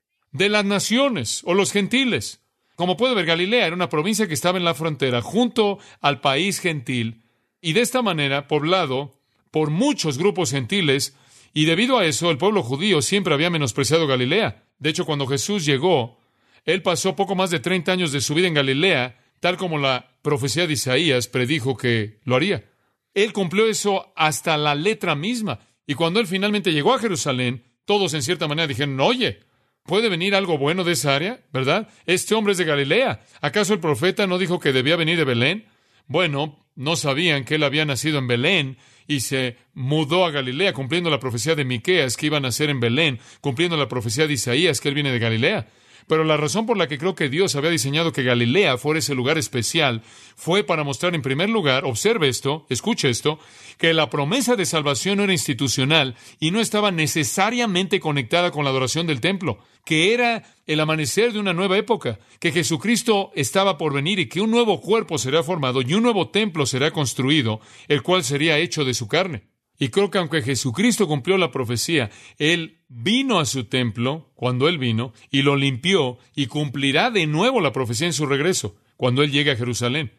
De las naciones o los gentiles. Como puede ver, Galilea era una provincia que estaba en la frontera junto al país gentil y de esta manera poblado por muchos grupos gentiles, y debido a eso el pueblo judío siempre había menospreciado Galilea. De hecho, cuando Jesús llegó, él pasó poco más de treinta años de su vida en Galilea, tal como la profecía de Isaías predijo que lo haría. Él cumplió eso hasta la letra misma. Y cuando él finalmente llegó a Jerusalén, todos en cierta manera dijeron, oye, ¿puede venir algo bueno de esa área? ¿Verdad? Este hombre es de Galilea. ¿Acaso el profeta no dijo que debía venir de Belén? Bueno, no sabían que él había nacido en Belén y se mudó a Galilea, cumpliendo la profecía de Miqueas que iba a nacer en Belén, cumpliendo la profecía de Isaías que él viene de Galilea. Pero la razón por la que creo que Dios había diseñado que Galilea fuera ese lugar especial fue para mostrar en primer lugar, observe esto, escuche esto, que la promesa de salvación no era institucional y no estaba necesariamente conectada con la adoración del templo, que era el amanecer de una nueva época, que Jesucristo estaba por venir y que un nuevo cuerpo será formado y un nuevo templo será construido, el cual sería hecho de su carne. Y creo que aunque Jesucristo cumplió la profecía, Él vino a su templo cuando Él vino y lo limpió y cumplirá de nuevo la profecía en su regreso, cuando Él llegue a Jerusalén.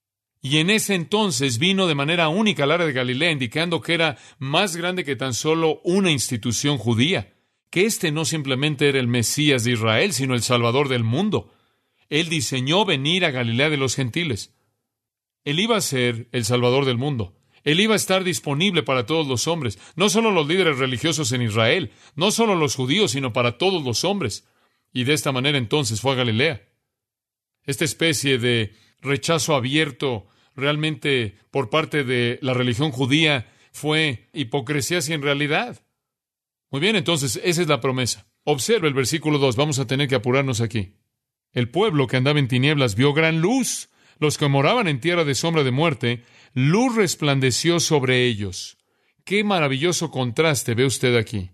Y en ese entonces vino de manera única al área de Galilea, indicando que era más grande que tan solo una institución judía, que este no simplemente era el Mesías de Israel, sino el Salvador del mundo. Él diseñó venir a Galilea de los gentiles. Él iba a ser el Salvador del mundo. Él iba a estar disponible para todos los hombres, no solo los líderes religiosos en Israel, no solo los judíos, sino para todos los hombres. Y de esta manera entonces fue a Galilea. Esta especie de rechazo abierto realmente por parte de la religión judía fue hipocresía sin realidad. Muy bien, entonces esa es la promesa. Observe el versículo dos, vamos a tener que apurarnos aquí. El pueblo que andaba en tinieblas vio gran luz. Los que moraban en tierra de sombra de muerte, luz resplandeció sobre ellos. Qué maravilloso contraste ve usted aquí.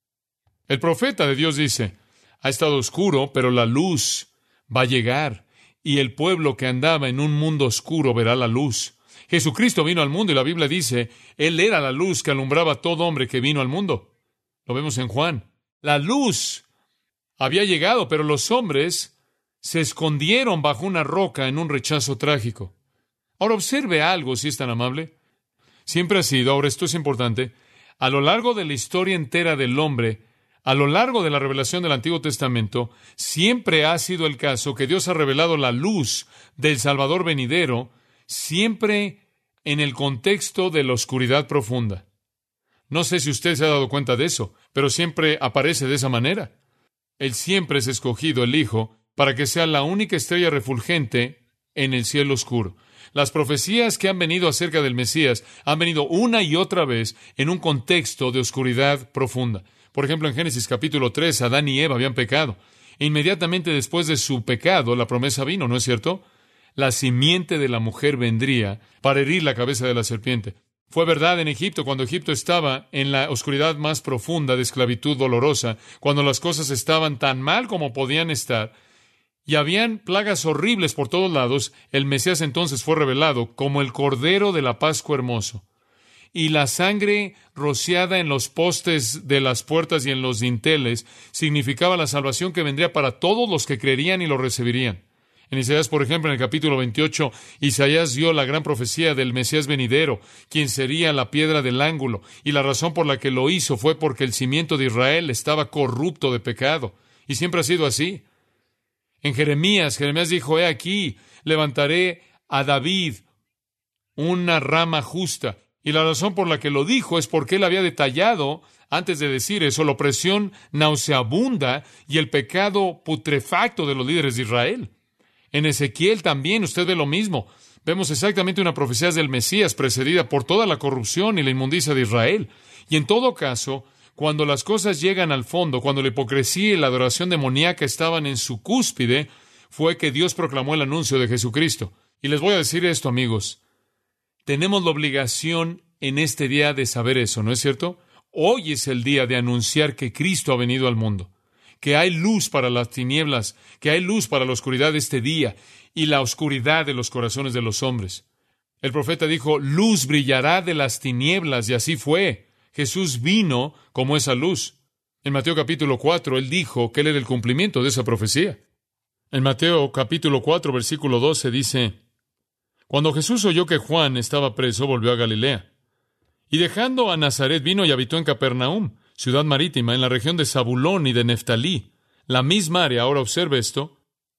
El profeta de Dios dice, ha estado oscuro, pero la luz va a llegar, y el pueblo que andaba en un mundo oscuro verá la luz. Jesucristo vino al mundo y la Biblia dice, Él era la luz que alumbraba a todo hombre que vino al mundo. Lo vemos en Juan. La luz había llegado, pero los hombres se escondieron bajo una roca en un rechazo trágico. Ahora observe algo, si es tan amable. Siempre ha sido, ahora esto es importante, a lo largo de la historia entera del hombre, a lo largo de la revelación del Antiguo Testamento, siempre ha sido el caso que Dios ha revelado la luz del Salvador venidero, siempre en el contexto de la oscuridad profunda. No sé si usted se ha dado cuenta de eso, pero siempre aparece de esa manera. Él siempre es escogido, el Hijo, para que sea la única estrella refulgente en el cielo oscuro. Las profecías que han venido acerca del Mesías han venido una y otra vez en un contexto de oscuridad profunda. Por ejemplo, en Génesis capítulo tres, Adán y Eva habían pecado. Inmediatamente después de su pecado, la promesa vino, ¿no es cierto? La simiente de la mujer vendría para herir la cabeza de la serpiente. Fue verdad en Egipto, cuando Egipto estaba en la oscuridad más profunda de esclavitud dolorosa, cuando las cosas estaban tan mal como podían estar, y habían plagas horribles por todos lados. El Mesías entonces fue revelado como el Cordero de la Pascua hermoso. Y la sangre rociada en los postes de las puertas y en los dinteles significaba la salvación que vendría para todos los que creerían y lo recibirían. En Isaías, por ejemplo, en el capítulo veintiocho, Isaías dio la gran profecía del Mesías venidero, quien sería la piedra del ángulo, y la razón por la que lo hizo fue porque el cimiento de Israel estaba corrupto de pecado, y siempre ha sido así. En Jeremías, Jeremías dijo, he aquí, levantaré a David una rama justa, y la razón por la que lo dijo es porque él había detallado, antes de decir eso, la opresión nauseabunda y el pecado putrefacto de los líderes de Israel. En Ezequiel también usted ve lo mismo. Vemos exactamente una profecía del Mesías precedida por toda la corrupción y la inmundicia de Israel. Y en todo caso, cuando las cosas llegan al fondo, cuando la hipocresía y la adoración demoníaca estaban en su cúspide, fue que Dios proclamó el anuncio de Jesucristo. Y les voy a decir esto, amigos. Tenemos la obligación en este día de saber eso, ¿no es cierto? Hoy es el día de anunciar que Cristo ha venido al mundo, que hay luz para las tinieblas, que hay luz para la oscuridad de este día y la oscuridad de los corazones de los hombres. El profeta dijo, luz brillará de las tinieblas, y así fue. Jesús vino como esa luz. En Mateo capítulo cuatro, él dijo que él era el cumplimiento de esa profecía. En Mateo capítulo cuatro, versículo doce dice, cuando Jesús oyó que Juan estaba preso, volvió a Galilea. Y dejando a Nazaret, vino y habitó en Capernaum, ciudad marítima, en la región de Zabulón y de Neftalí, la misma área. Ahora observe esto,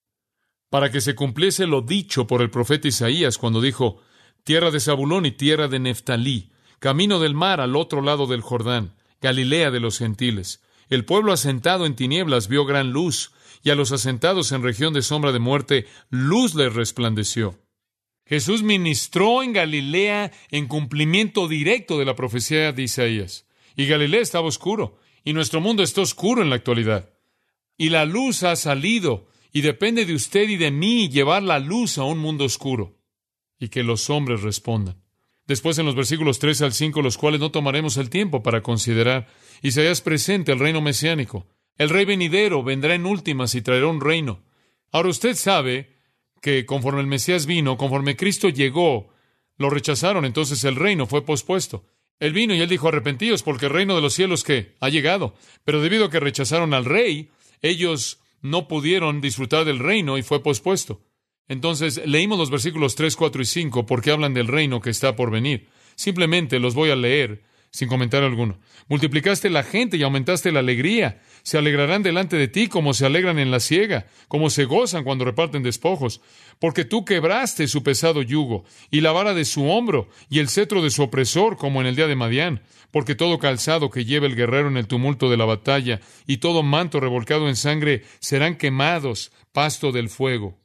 para que se cumpliese lo dicho por el profeta Isaías cuando dijo, tierra de Zabulón y tierra de Neftalí, camino del mar al otro lado del Jordán, Galilea de los gentiles. El pueblo asentado en tinieblas vio gran luz, y a los asentados en región de sombra de muerte, luz les resplandeció. Jesús ministró en Galilea en cumplimiento directo de la profecía de Isaías. Y Galilea estaba oscuro, y nuestro mundo está oscuro en la actualidad. Y la luz ha salido, y depende de usted y de mí llevar la luz a un mundo oscuro, y que los hombres respondan. Después, en los versículos tres al cinco, los cuales no tomaremos el tiempo para considerar, Isaías presenta el reino mesiánico. El rey venidero vendrá en últimas y traerá un reino. Ahora usted sabe que conforme el Mesías vino, conforme Cristo llegó, lo rechazaron, entonces el reino fue pospuesto. Él vino y él dijo, arrepentíos, porque el reino de los cielos, ¿qué? Ha llegado. Pero debido a que rechazaron al rey, ellos no pudieron disfrutar del reino y fue pospuesto. Entonces, leímos los versículos tres, cuatro y cinco porque hablan del reino que está por venir. Simplemente los voy a leer sin comentario alguno. Multiplicaste la gente y aumentaste la alegría. Se alegrarán delante de ti como se alegran en la siega, como se gozan cuando reparten despojos. Porque tú quebraste su pesado yugo, y la vara de su hombro, y el cetro de su opresor, como en el día de Madián. Porque todo calzado que lleve el guerrero en el tumulto de la batalla, y todo manto revolcado en sangre, serán quemados, pasto del fuego.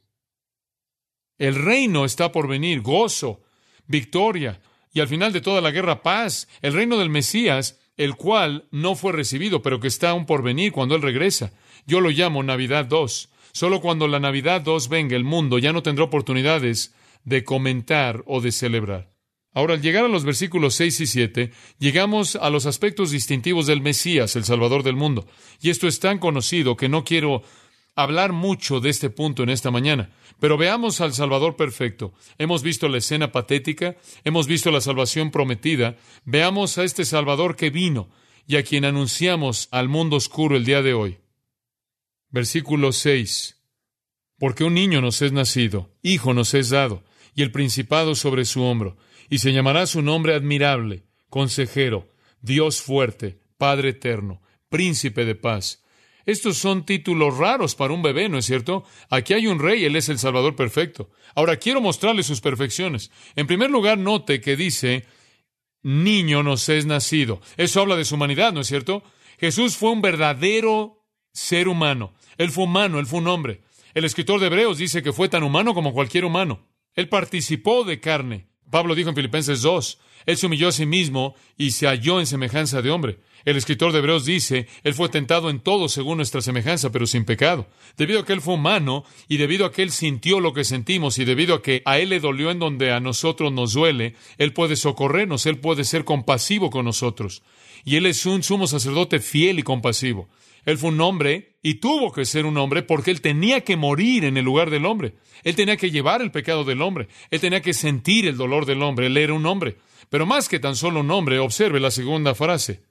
El reino está por venir, gozo, victoria, y al final de toda la guerra, paz. El reino del Mesías, el cual no fue recibido, pero que está aún por venir cuando Él regresa. Yo lo llamo Navidad dos. Solo cuando la Navidad dos venga, el mundo ya no tendrá oportunidades de comentar o de celebrar. Ahora, al llegar a los versículos seis y siete, llegamos a los aspectos distintivos del Mesías, el Salvador del mundo. Y esto es tan conocido que no quiero hablar mucho de este punto en esta mañana. Pero veamos al Salvador perfecto. Hemos visto la escena patética, hemos visto la salvación prometida. Veamos a este Salvador que vino y a quien anunciamos al mundo oscuro el día de hoy. Versículo seis. Porque un niño nos es nacido, hijo nos es dado, y el principado sobre su hombro, y se llamará su nombre admirable, consejero, Dios fuerte, Padre eterno, príncipe de paz. Estos son títulos raros para un bebé, ¿no es cierto? Aquí hay un rey, Él es el Salvador perfecto. Ahora, quiero mostrarle sus perfecciones. En primer lugar, note que dice, niño nos es nacido. Eso habla de su humanidad, ¿no es cierto? Jesús fue un verdadero ser humano. Él fue humano, Él fue un hombre. El escritor de Hebreos dice que fue tan humano como cualquier humano. Él participó de carne. Pablo dijo en Filipenses dos, Él se humilló a sí mismo y se halló en semejanza de hombre. El escritor de Hebreos dice, Él fue tentado en todo según nuestra semejanza, pero sin pecado. Debido a que Él fue humano, y debido a que Él sintió lo que sentimos, y debido a que a Él le dolió en donde a nosotros nos duele, Él puede socorrernos, Él puede ser compasivo con nosotros. Y Él es un sumo sacerdote fiel y compasivo. Él fue un hombre, y tuvo que ser un hombre, porque Él tenía que morir en el lugar del hombre. Él tenía que llevar el pecado del hombre. Él tenía que sentir el dolor del hombre. Él era un hombre. Pero más que tan solo un hombre, observe la segunda frase.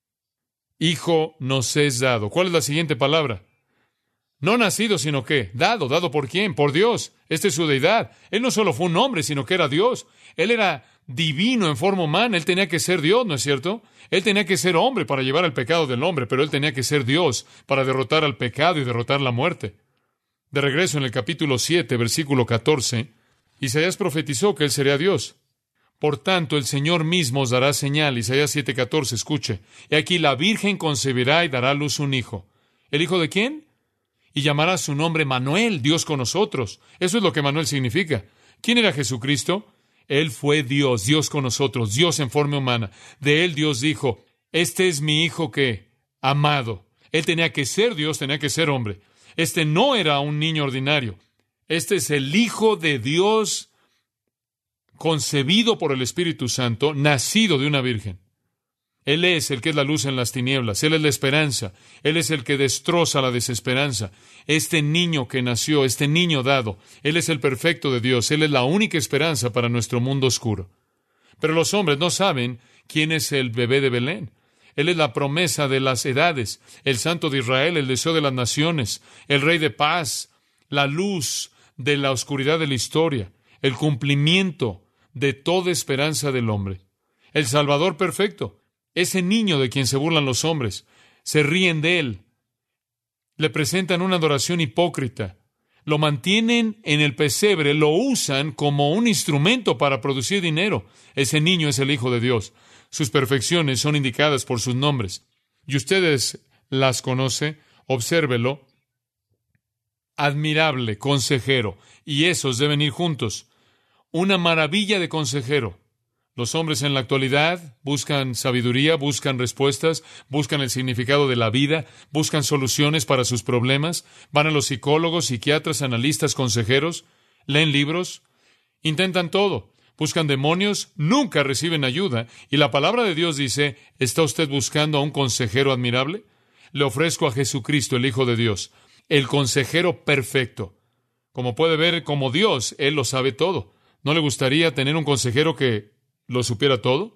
Hijo nos es dado. ¿Cuál es la siguiente palabra? No nacido, sino que dado. ¿Dado por quién? Por Dios. Esta es su deidad. Él no solo fue un hombre, sino que era Dios. Él era divino en forma humana. Él tenía que ser Dios, ¿no es cierto? Él tenía que ser hombre para llevar el pecado del hombre, pero Él tenía que ser Dios para derrotar al pecado y derrotar la muerte. De regreso en el capítulo siete, versículo catorce, Isaías profetizó que Él sería Dios. Por tanto, el Señor mismo os dará señal. Isaías siete catorce, escuche. He aquí la Virgen concebirá y dará a luz un hijo. ¿El hijo de quién? Y llamará su nombre Manuel, Dios con nosotros. Eso es lo que Manuel significa. ¿Quién era Jesucristo? Él fue Dios, Dios con nosotros, Dios en forma humana. De Él Dios dijo, este es mi hijo que, amado. Él tenía que ser Dios, tenía que ser hombre. Este no era un niño ordinario. Este es el Hijo de Dios, concebido por el Espíritu Santo, nacido de una virgen. Él es el que es la luz en las tinieblas. Él es la esperanza. Él es el que destroza la desesperanza. Este niño que nació, este niño dado, Él es el perfecto de Dios. Él es la única esperanza para nuestro mundo oscuro. Pero los hombres no saben quién es el bebé de Belén. Él es la promesa de las edades, el Santo de Israel, el deseo de las naciones, el Rey de paz, la luz de la oscuridad de la historia, el cumplimiento de toda esperanza del hombre, el Salvador perfecto, ese niño de quien se burlan los hombres, se ríen de Él, le presentan una adoración hipócrita, lo mantienen en el pesebre, lo usan como un instrumento para producir dinero. Ese niño es el Hijo de Dios. Sus perfecciones son indicadas por sus nombres. Y ustedes las conocen, obsérvelo. Admirable, consejero. Y esos deben ir juntos. Una maravilla de consejero. Los hombres en la actualidad buscan sabiduría, buscan respuestas, buscan el significado de la vida, buscan soluciones para sus problemas, van a los psicólogos, psiquiatras, analistas, consejeros, leen libros, intentan todo, buscan demonios, nunca reciben ayuda, y la palabra de Dios dice, ¿está usted buscando a un consejero admirable? Le ofrezco a Jesucristo, el Hijo de Dios, el consejero perfecto. Como puede ver, como Dios, Él lo sabe todo. ¿No le gustaría tener un consejero que lo supiera todo?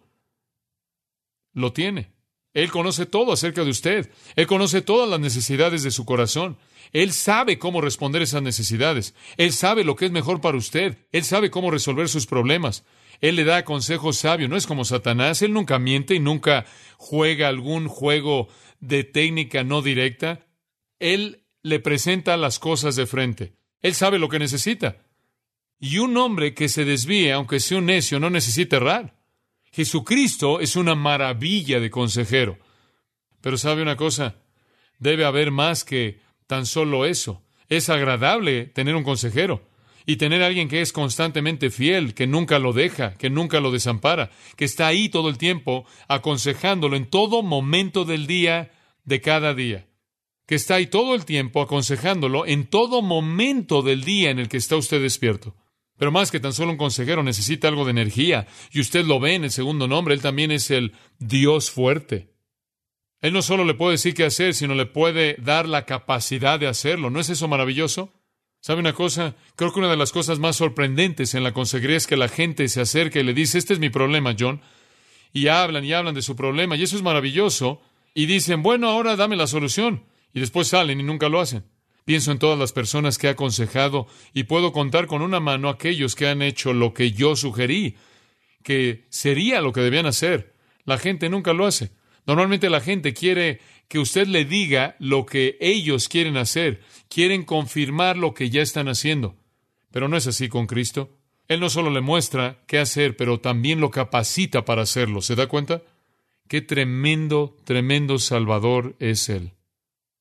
Lo tiene. Él conoce todo acerca de usted. Él conoce todas las necesidades de su corazón. Él sabe cómo responder esas necesidades. Él sabe lo que es mejor para usted. Él sabe cómo resolver sus problemas. Él le da consejos sabios. No es como Satanás. Él nunca miente y nunca juega algún juego de técnica no directa. Él le presenta las cosas de frente. Él sabe lo que necesita. Y un hombre que se desvíe, aunque sea un necio, no necesita errar. Jesucristo es una maravilla de consejero. Pero ¿sabe una cosa? Debe haber más que tan solo eso. Es agradable tener un consejero y tener a alguien que es constantemente fiel, que nunca lo deja, que nunca lo desampara, que está ahí todo el tiempo aconsejándolo en todo momento del día, de cada día. Que está ahí todo el tiempo aconsejándolo en todo momento del día en el que está usted despierto. Pero más que tan solo un consejero, necesita algo de energía. Y usted lo ve en el segundo nombre. Él también es el Dios fuerte. Él no solo le puede decir qué hacer, sino le puede dar la capacidad de hacerlo. ¿No es eso maravilloso? ¿Sabe una cosa? Creo que una de las cosas más sorprendentes en la consejería es que la gente se acerca y le dice, este es mi problema, John. Y hablan y hablan de su problema. Y eso es maravilloso. Y dicen, bueno, ahora dame la solución. Y después salen y nunca lo hacen. Pienso en todas las personas que he aconsejado y puedo contar con una mano a aquellos que han hecho lo que yo sugerí, que sería lo que debían hacer. La gente nunca lo hace. Normalmente la gente quiere que usted le diga lo que ellos quieren hacer. Quieren confirmar lo que ya están haciendo. Pero no es así con Cristo. Él no solo le muestra qué hacer, pero también lo capacita para hacerlo. ¿Se da cuenta? Qué tremendo, tremendo Salvador es Él.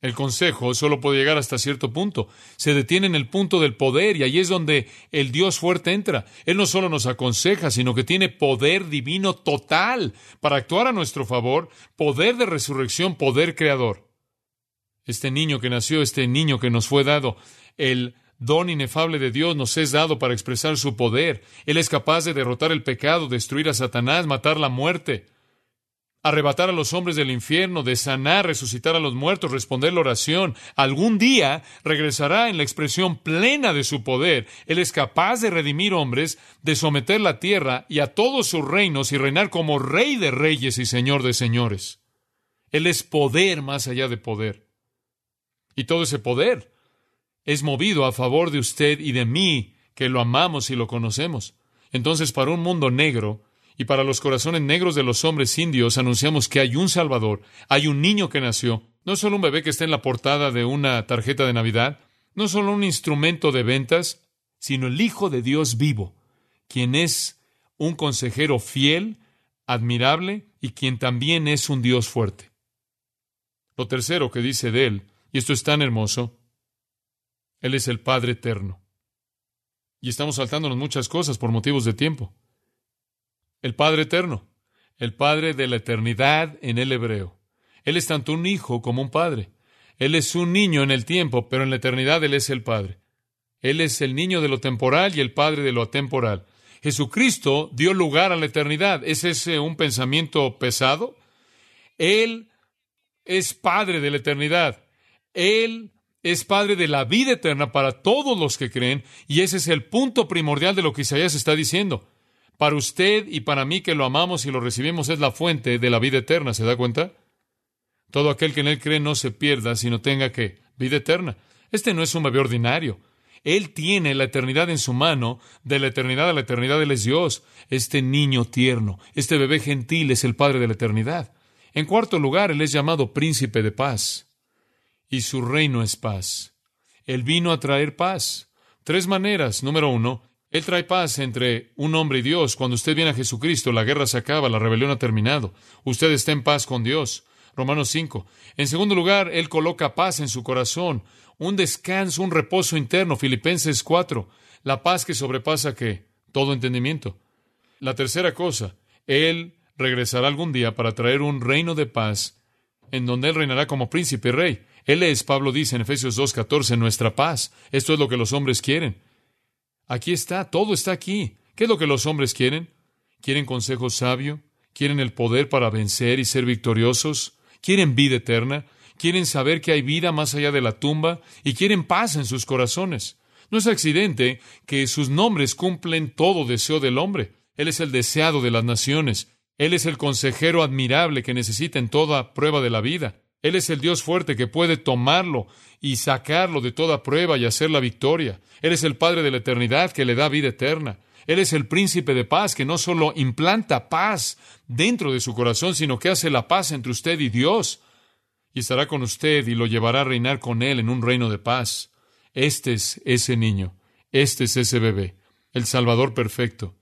El consejo solo puede llegar hasta cierto punto. Se detiene en el punto del poder y ahí es donde el Dios fuerte entra. Él no solo nos aconseja, sino que tiene poder divino total para actuar a nuestro favor, poder de resurrección, poder creador. Este niño que nació, este niño que nos fue dado, el don inefable de Dios nos es dado para expresar su poder. Él es capaz de derrotar el pecado, destruir a Satanás, matar la muerte, arrebatar a los hombres del infierno, de sanar, resucitar a los muertos, responder la oración. Algún día regresará en la expresión plena de su poder. Él es capaz de redimir hombres, de someter la tierra y a todos sus reinos y reinar como Rey de reyes y Señor de señores. Él es poder más allá de poder. Y todo ese poder es movido a favor de usted y de mí, que lo amamos y lo conocemos. Entonces, para un mundo negro, y para los corazones negros de los hombres indios, anunciamos que hay un Salvador, hay un niño que nació, no solo un bebé que está en la portada de una tarjeta de Navidad, no solo un instrumento de ventas, sino el Hijo de Dios vivo, quien es un consejero fiel, admirable, y quien también es un Dios fuerte. Lo tercero que dice de Él, y esto es tan hermoso, Él es el Padre eterno. Y estamos saltándonos muchas cosas por motivos de tiempo. El Padre eterno, el Padre de la eternidad en el hebreo. Él es tanto un hijo como un padre. Él es un niño en el tiempo, pero en la eternidad Él es el Padre. Él es el niño de lo temporal y el Padre de lo atemporal. Jesucristo dio lugar a la eternidad. ¿Es ese un pensamiento pesado? Él es Padre de la eternidad. Él es Padre de la vida eterna para todos los que creen, y ese es el punto primordial de lo que Isaías está diciendo. Para usted y para mí que lo amamos y lo recibimos es la fuente de la vida eterna, ¿se da cuenta? Todo aquel que en Él cree no se pierda, sino tenga ¿qué? Vida eterna. Este no es un bebé ordinario. Él tiene la eternidad en su mano, de la eternidad a la eternidad Él es Dios. Este niño tierno, este bebé gentil es el Padre de la eternidad. En cuarto lugar, Él es llamado Príncipe de Paz, y su reino es paz. Él vino a traer paz. Tres maneras. Número uno, Él trae paz entre un hombre y Dios. Cuando usted viene a Jesucristo, la guerra se acaba, la rebelión ha terminado. Usted está en paz con Dios. Romanos cinco. En segundo lugar, Él coloca paz en su corazón, un descanso, un reposo interno. Filipenses cuatro. La paz que sobrepasa ¿qué? Todo entendimiento. La tercera cosa, Él regresará algún día para traer un reino de paz en donde Él reinará como príncipe y rey. Él es, Pablo dice en Efesios dos catorce, nuestra paz. Esto es lo que los hombres quieren. Aquí está, todo está aquí. ¿Qué es lo que los hombres quieren? ¿Quieren consejo sabio? ¿Quieren el poder para vencer y ser victoriosos? ¿Quieren vida eterna? ¿Quieren saber que hay vida más allá de la tumba? ¿Y quieren paz en sus corazones? No es accidente que sus nombres cumplen todo deseo del hombre. Él es el deseado de las naciones. Él es el consejero admirable que necesita en toda prueba de la vida. Él es el Dios fuerte que puede tomarlo y sacarlo de toda prueba y hacer la victoria. Él es el Padre de la eternidad que le da vida eterna. Él es el Príncipe de paz que no solo implanta paz dentro de su corazón, sino que hace la paz entre usted y Dios. Y estará con usted y lo llevará a reinar con Él en un reino de paz. Este es ese niño. Este es ese bebé. El Salvador perfecto.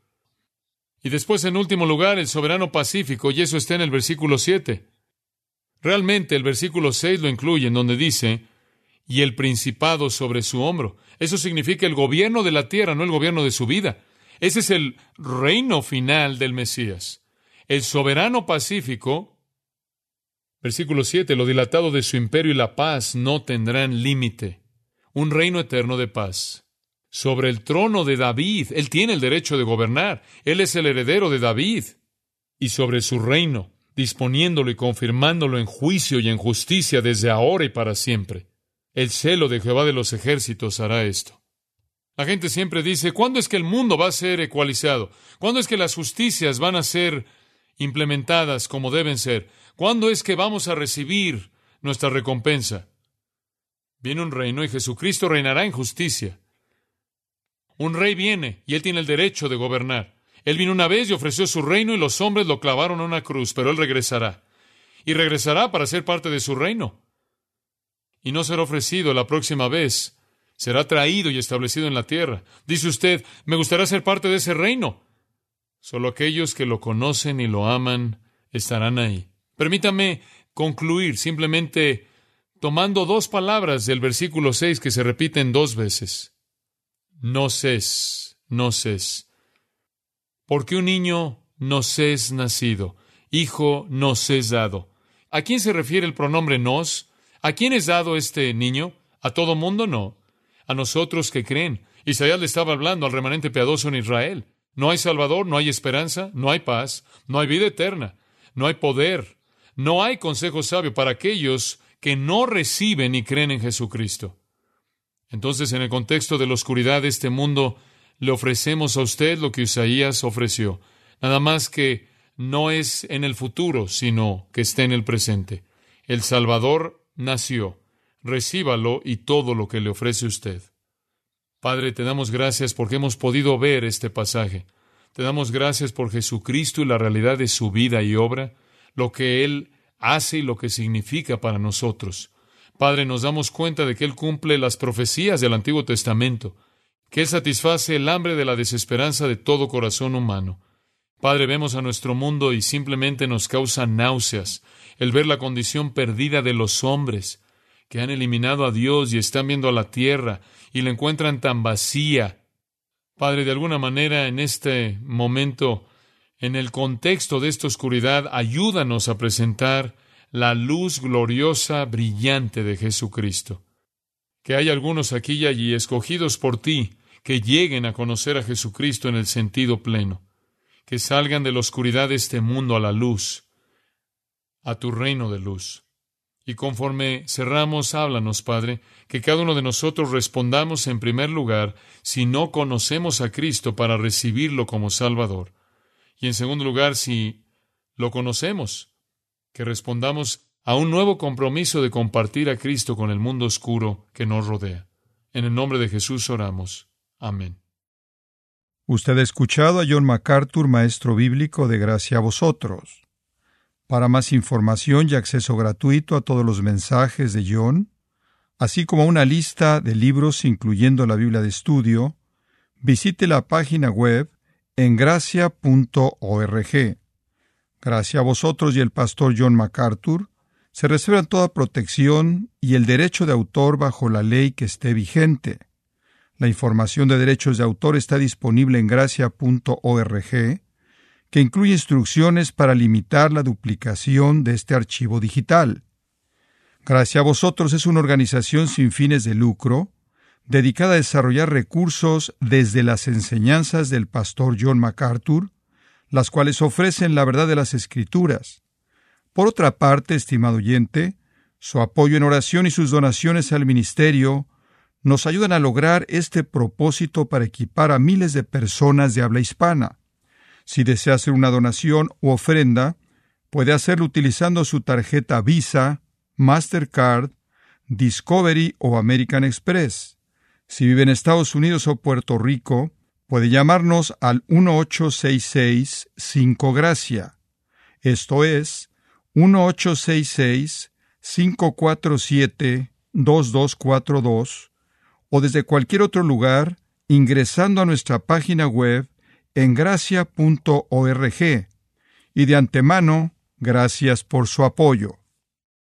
Y después, en último lugar, el soberano pacífico, y eso está en el versículo siete. Realmente el versículo seis lo incluye, en donde dice, y el principado sobre su hombro. Eso significa el gobierno de la tierra, no el gobierno de su vida. Ese es el reino final del Mesías. El soberano pacífico, versículo siete, lo dilatado de su imperio y la paz no tendrán límite. Un reino eterno de paz. Sobre el trono de David, Él tiene el derecho de gobernar. Él es el heredero de David. Y sobre su reino, disponiéndolo y confirmándolo en juicio y en justicia desde ahora y para siempre. El celo de Jehová de los ejércitos hará esto. La gente siempre dice, ¿cuándo es que el mundo va a ser ecualizado? ¿Cuándo es que las justicias van a ser implementadas como deben ser? ¿Cuándo es que vamos a recibir nuestra recompensa? Viene un reino y Jesucristo reinará en justicia. Un rey viene y Él tiene el derecho de gobernar. Él vino una vez y ofreció su reino y los hombres lo clavaron a una cruz, pero Él regresará. Y regresará para ser parte de su reino. Y no será ofrecido la próxima vez. Será traído y establecido en la tierra. Dice usted, me gustaría ser parte de ese reino. Solo aquellos que lo conocen y lo aman estarán ahí. Permítame concluir simplemente tomando dos palabras del versículo seis que se repiten dos veces. Nos, nos. Porque un niño nos es nacido, hijo nos es dado. ¿A quién se refiere el pronombre nos? ¿A quién es dado este niño? ¿A todo mundo? No. A nosotros que creen. Isaías le estaba hablando al remanente piadoso en Israel. No hay Salvador, no hay esperanza, no hay paz, no hay vida eterna, no hay poder, no hay consejo sabio para aquellos que no reciben y creen en Jesucristo. Entonces, en el contexto de la oscuridad de este mundo, le ofrecemos a usted lo que Isaías ofreció. Nada más que no es en el futuro, sino que está en el presente. El Salvador nació. Recíbalo y todo lo que le ofrece usted. Padre, te damos gracias porque hemos podido ver este pasaje. Te damos gracias por Jesucristo y la realidad de su vida y obra, lo que Él hace y lo que significa para nosotros. Padre, nos damos cuenta de que Él cumple las profecías del Antiguo Testamento, que Él satisface el hambre de la desesperanza de todo corazón humano. Padre, vemos a nuestro mundo y simplemente nos causa náuseas el ver la condición perdida de los hombres, que han eliminado a Dios y están viendo a la tierra y la encuentran tan vacía. Padre, de alguna manera en este momento, en el contexto de esta oscuridad, ayúdanos a presentar la luz gloriosa, brillante de Jesucristo. Que haya algunos aquí y allí escogidos por ti, que lleguen a conocer a Jesucristo en el sentido pleno, que salgan de la oscuridad de este mundo a la luz, a tu reino de luz. Y conforme cerramos, háblanos, Padre, que cada uno de nosotros respondamos en primer lugar si no conocemos a Cristo para recibirlo como Salvador. Y en segundo lugar, si lo conocemos, que respondamos a un nuevo compromiso de compartir a Cristo con el mundo oscuro que nos rodea. En el nombre de Jesús oramos. Amén. Usted ha escuchado a John MacArthur, maestro bíblico de Gracia a Vosotros. Para más información y acceso gratuito a todos los mensajes de John, así como una lista de libros incluyendo la Biblia de estudio, visite la página web en gracia punto org. Gracia a vosotros y el pastor John MacArthur se reservan toda protección y el derecho de autor bajo la ley que esté vigente. La información de derechos de autor está disponible en gracia punto org, que incluye instrucciones para limitar la duplicación de este archivo digital. Gracia a Vosotros es una organización sin fines de lucro, dedicada a desarrollar recursos desde las enseñanzas del pastor John MacArthur, las cuales ofrecen la verdad de las Escrituras. Por otra parte, estimado oyente, su apoyo en oración y sus donaciones al ministerio nos ayudan a lograr este propósito para equipar a miles de personas de habla hispana. Si desea hacer una donación u ofrenda, puede hacerlo utilizando su tarjeta Visa, Mastercard, Discovery o American Express. Si vive en Estados Unidos o Puerto Rico, puede llamarnos al uno ocho seis seis cinco Gracia. Esto es uno ocho seis seis cinco cuatro siete dos dos cuatro dos o desde cualquier otro lugar ingresando a nuestra página web en gracia punto org. Y de antemano, gracias por su apoyo.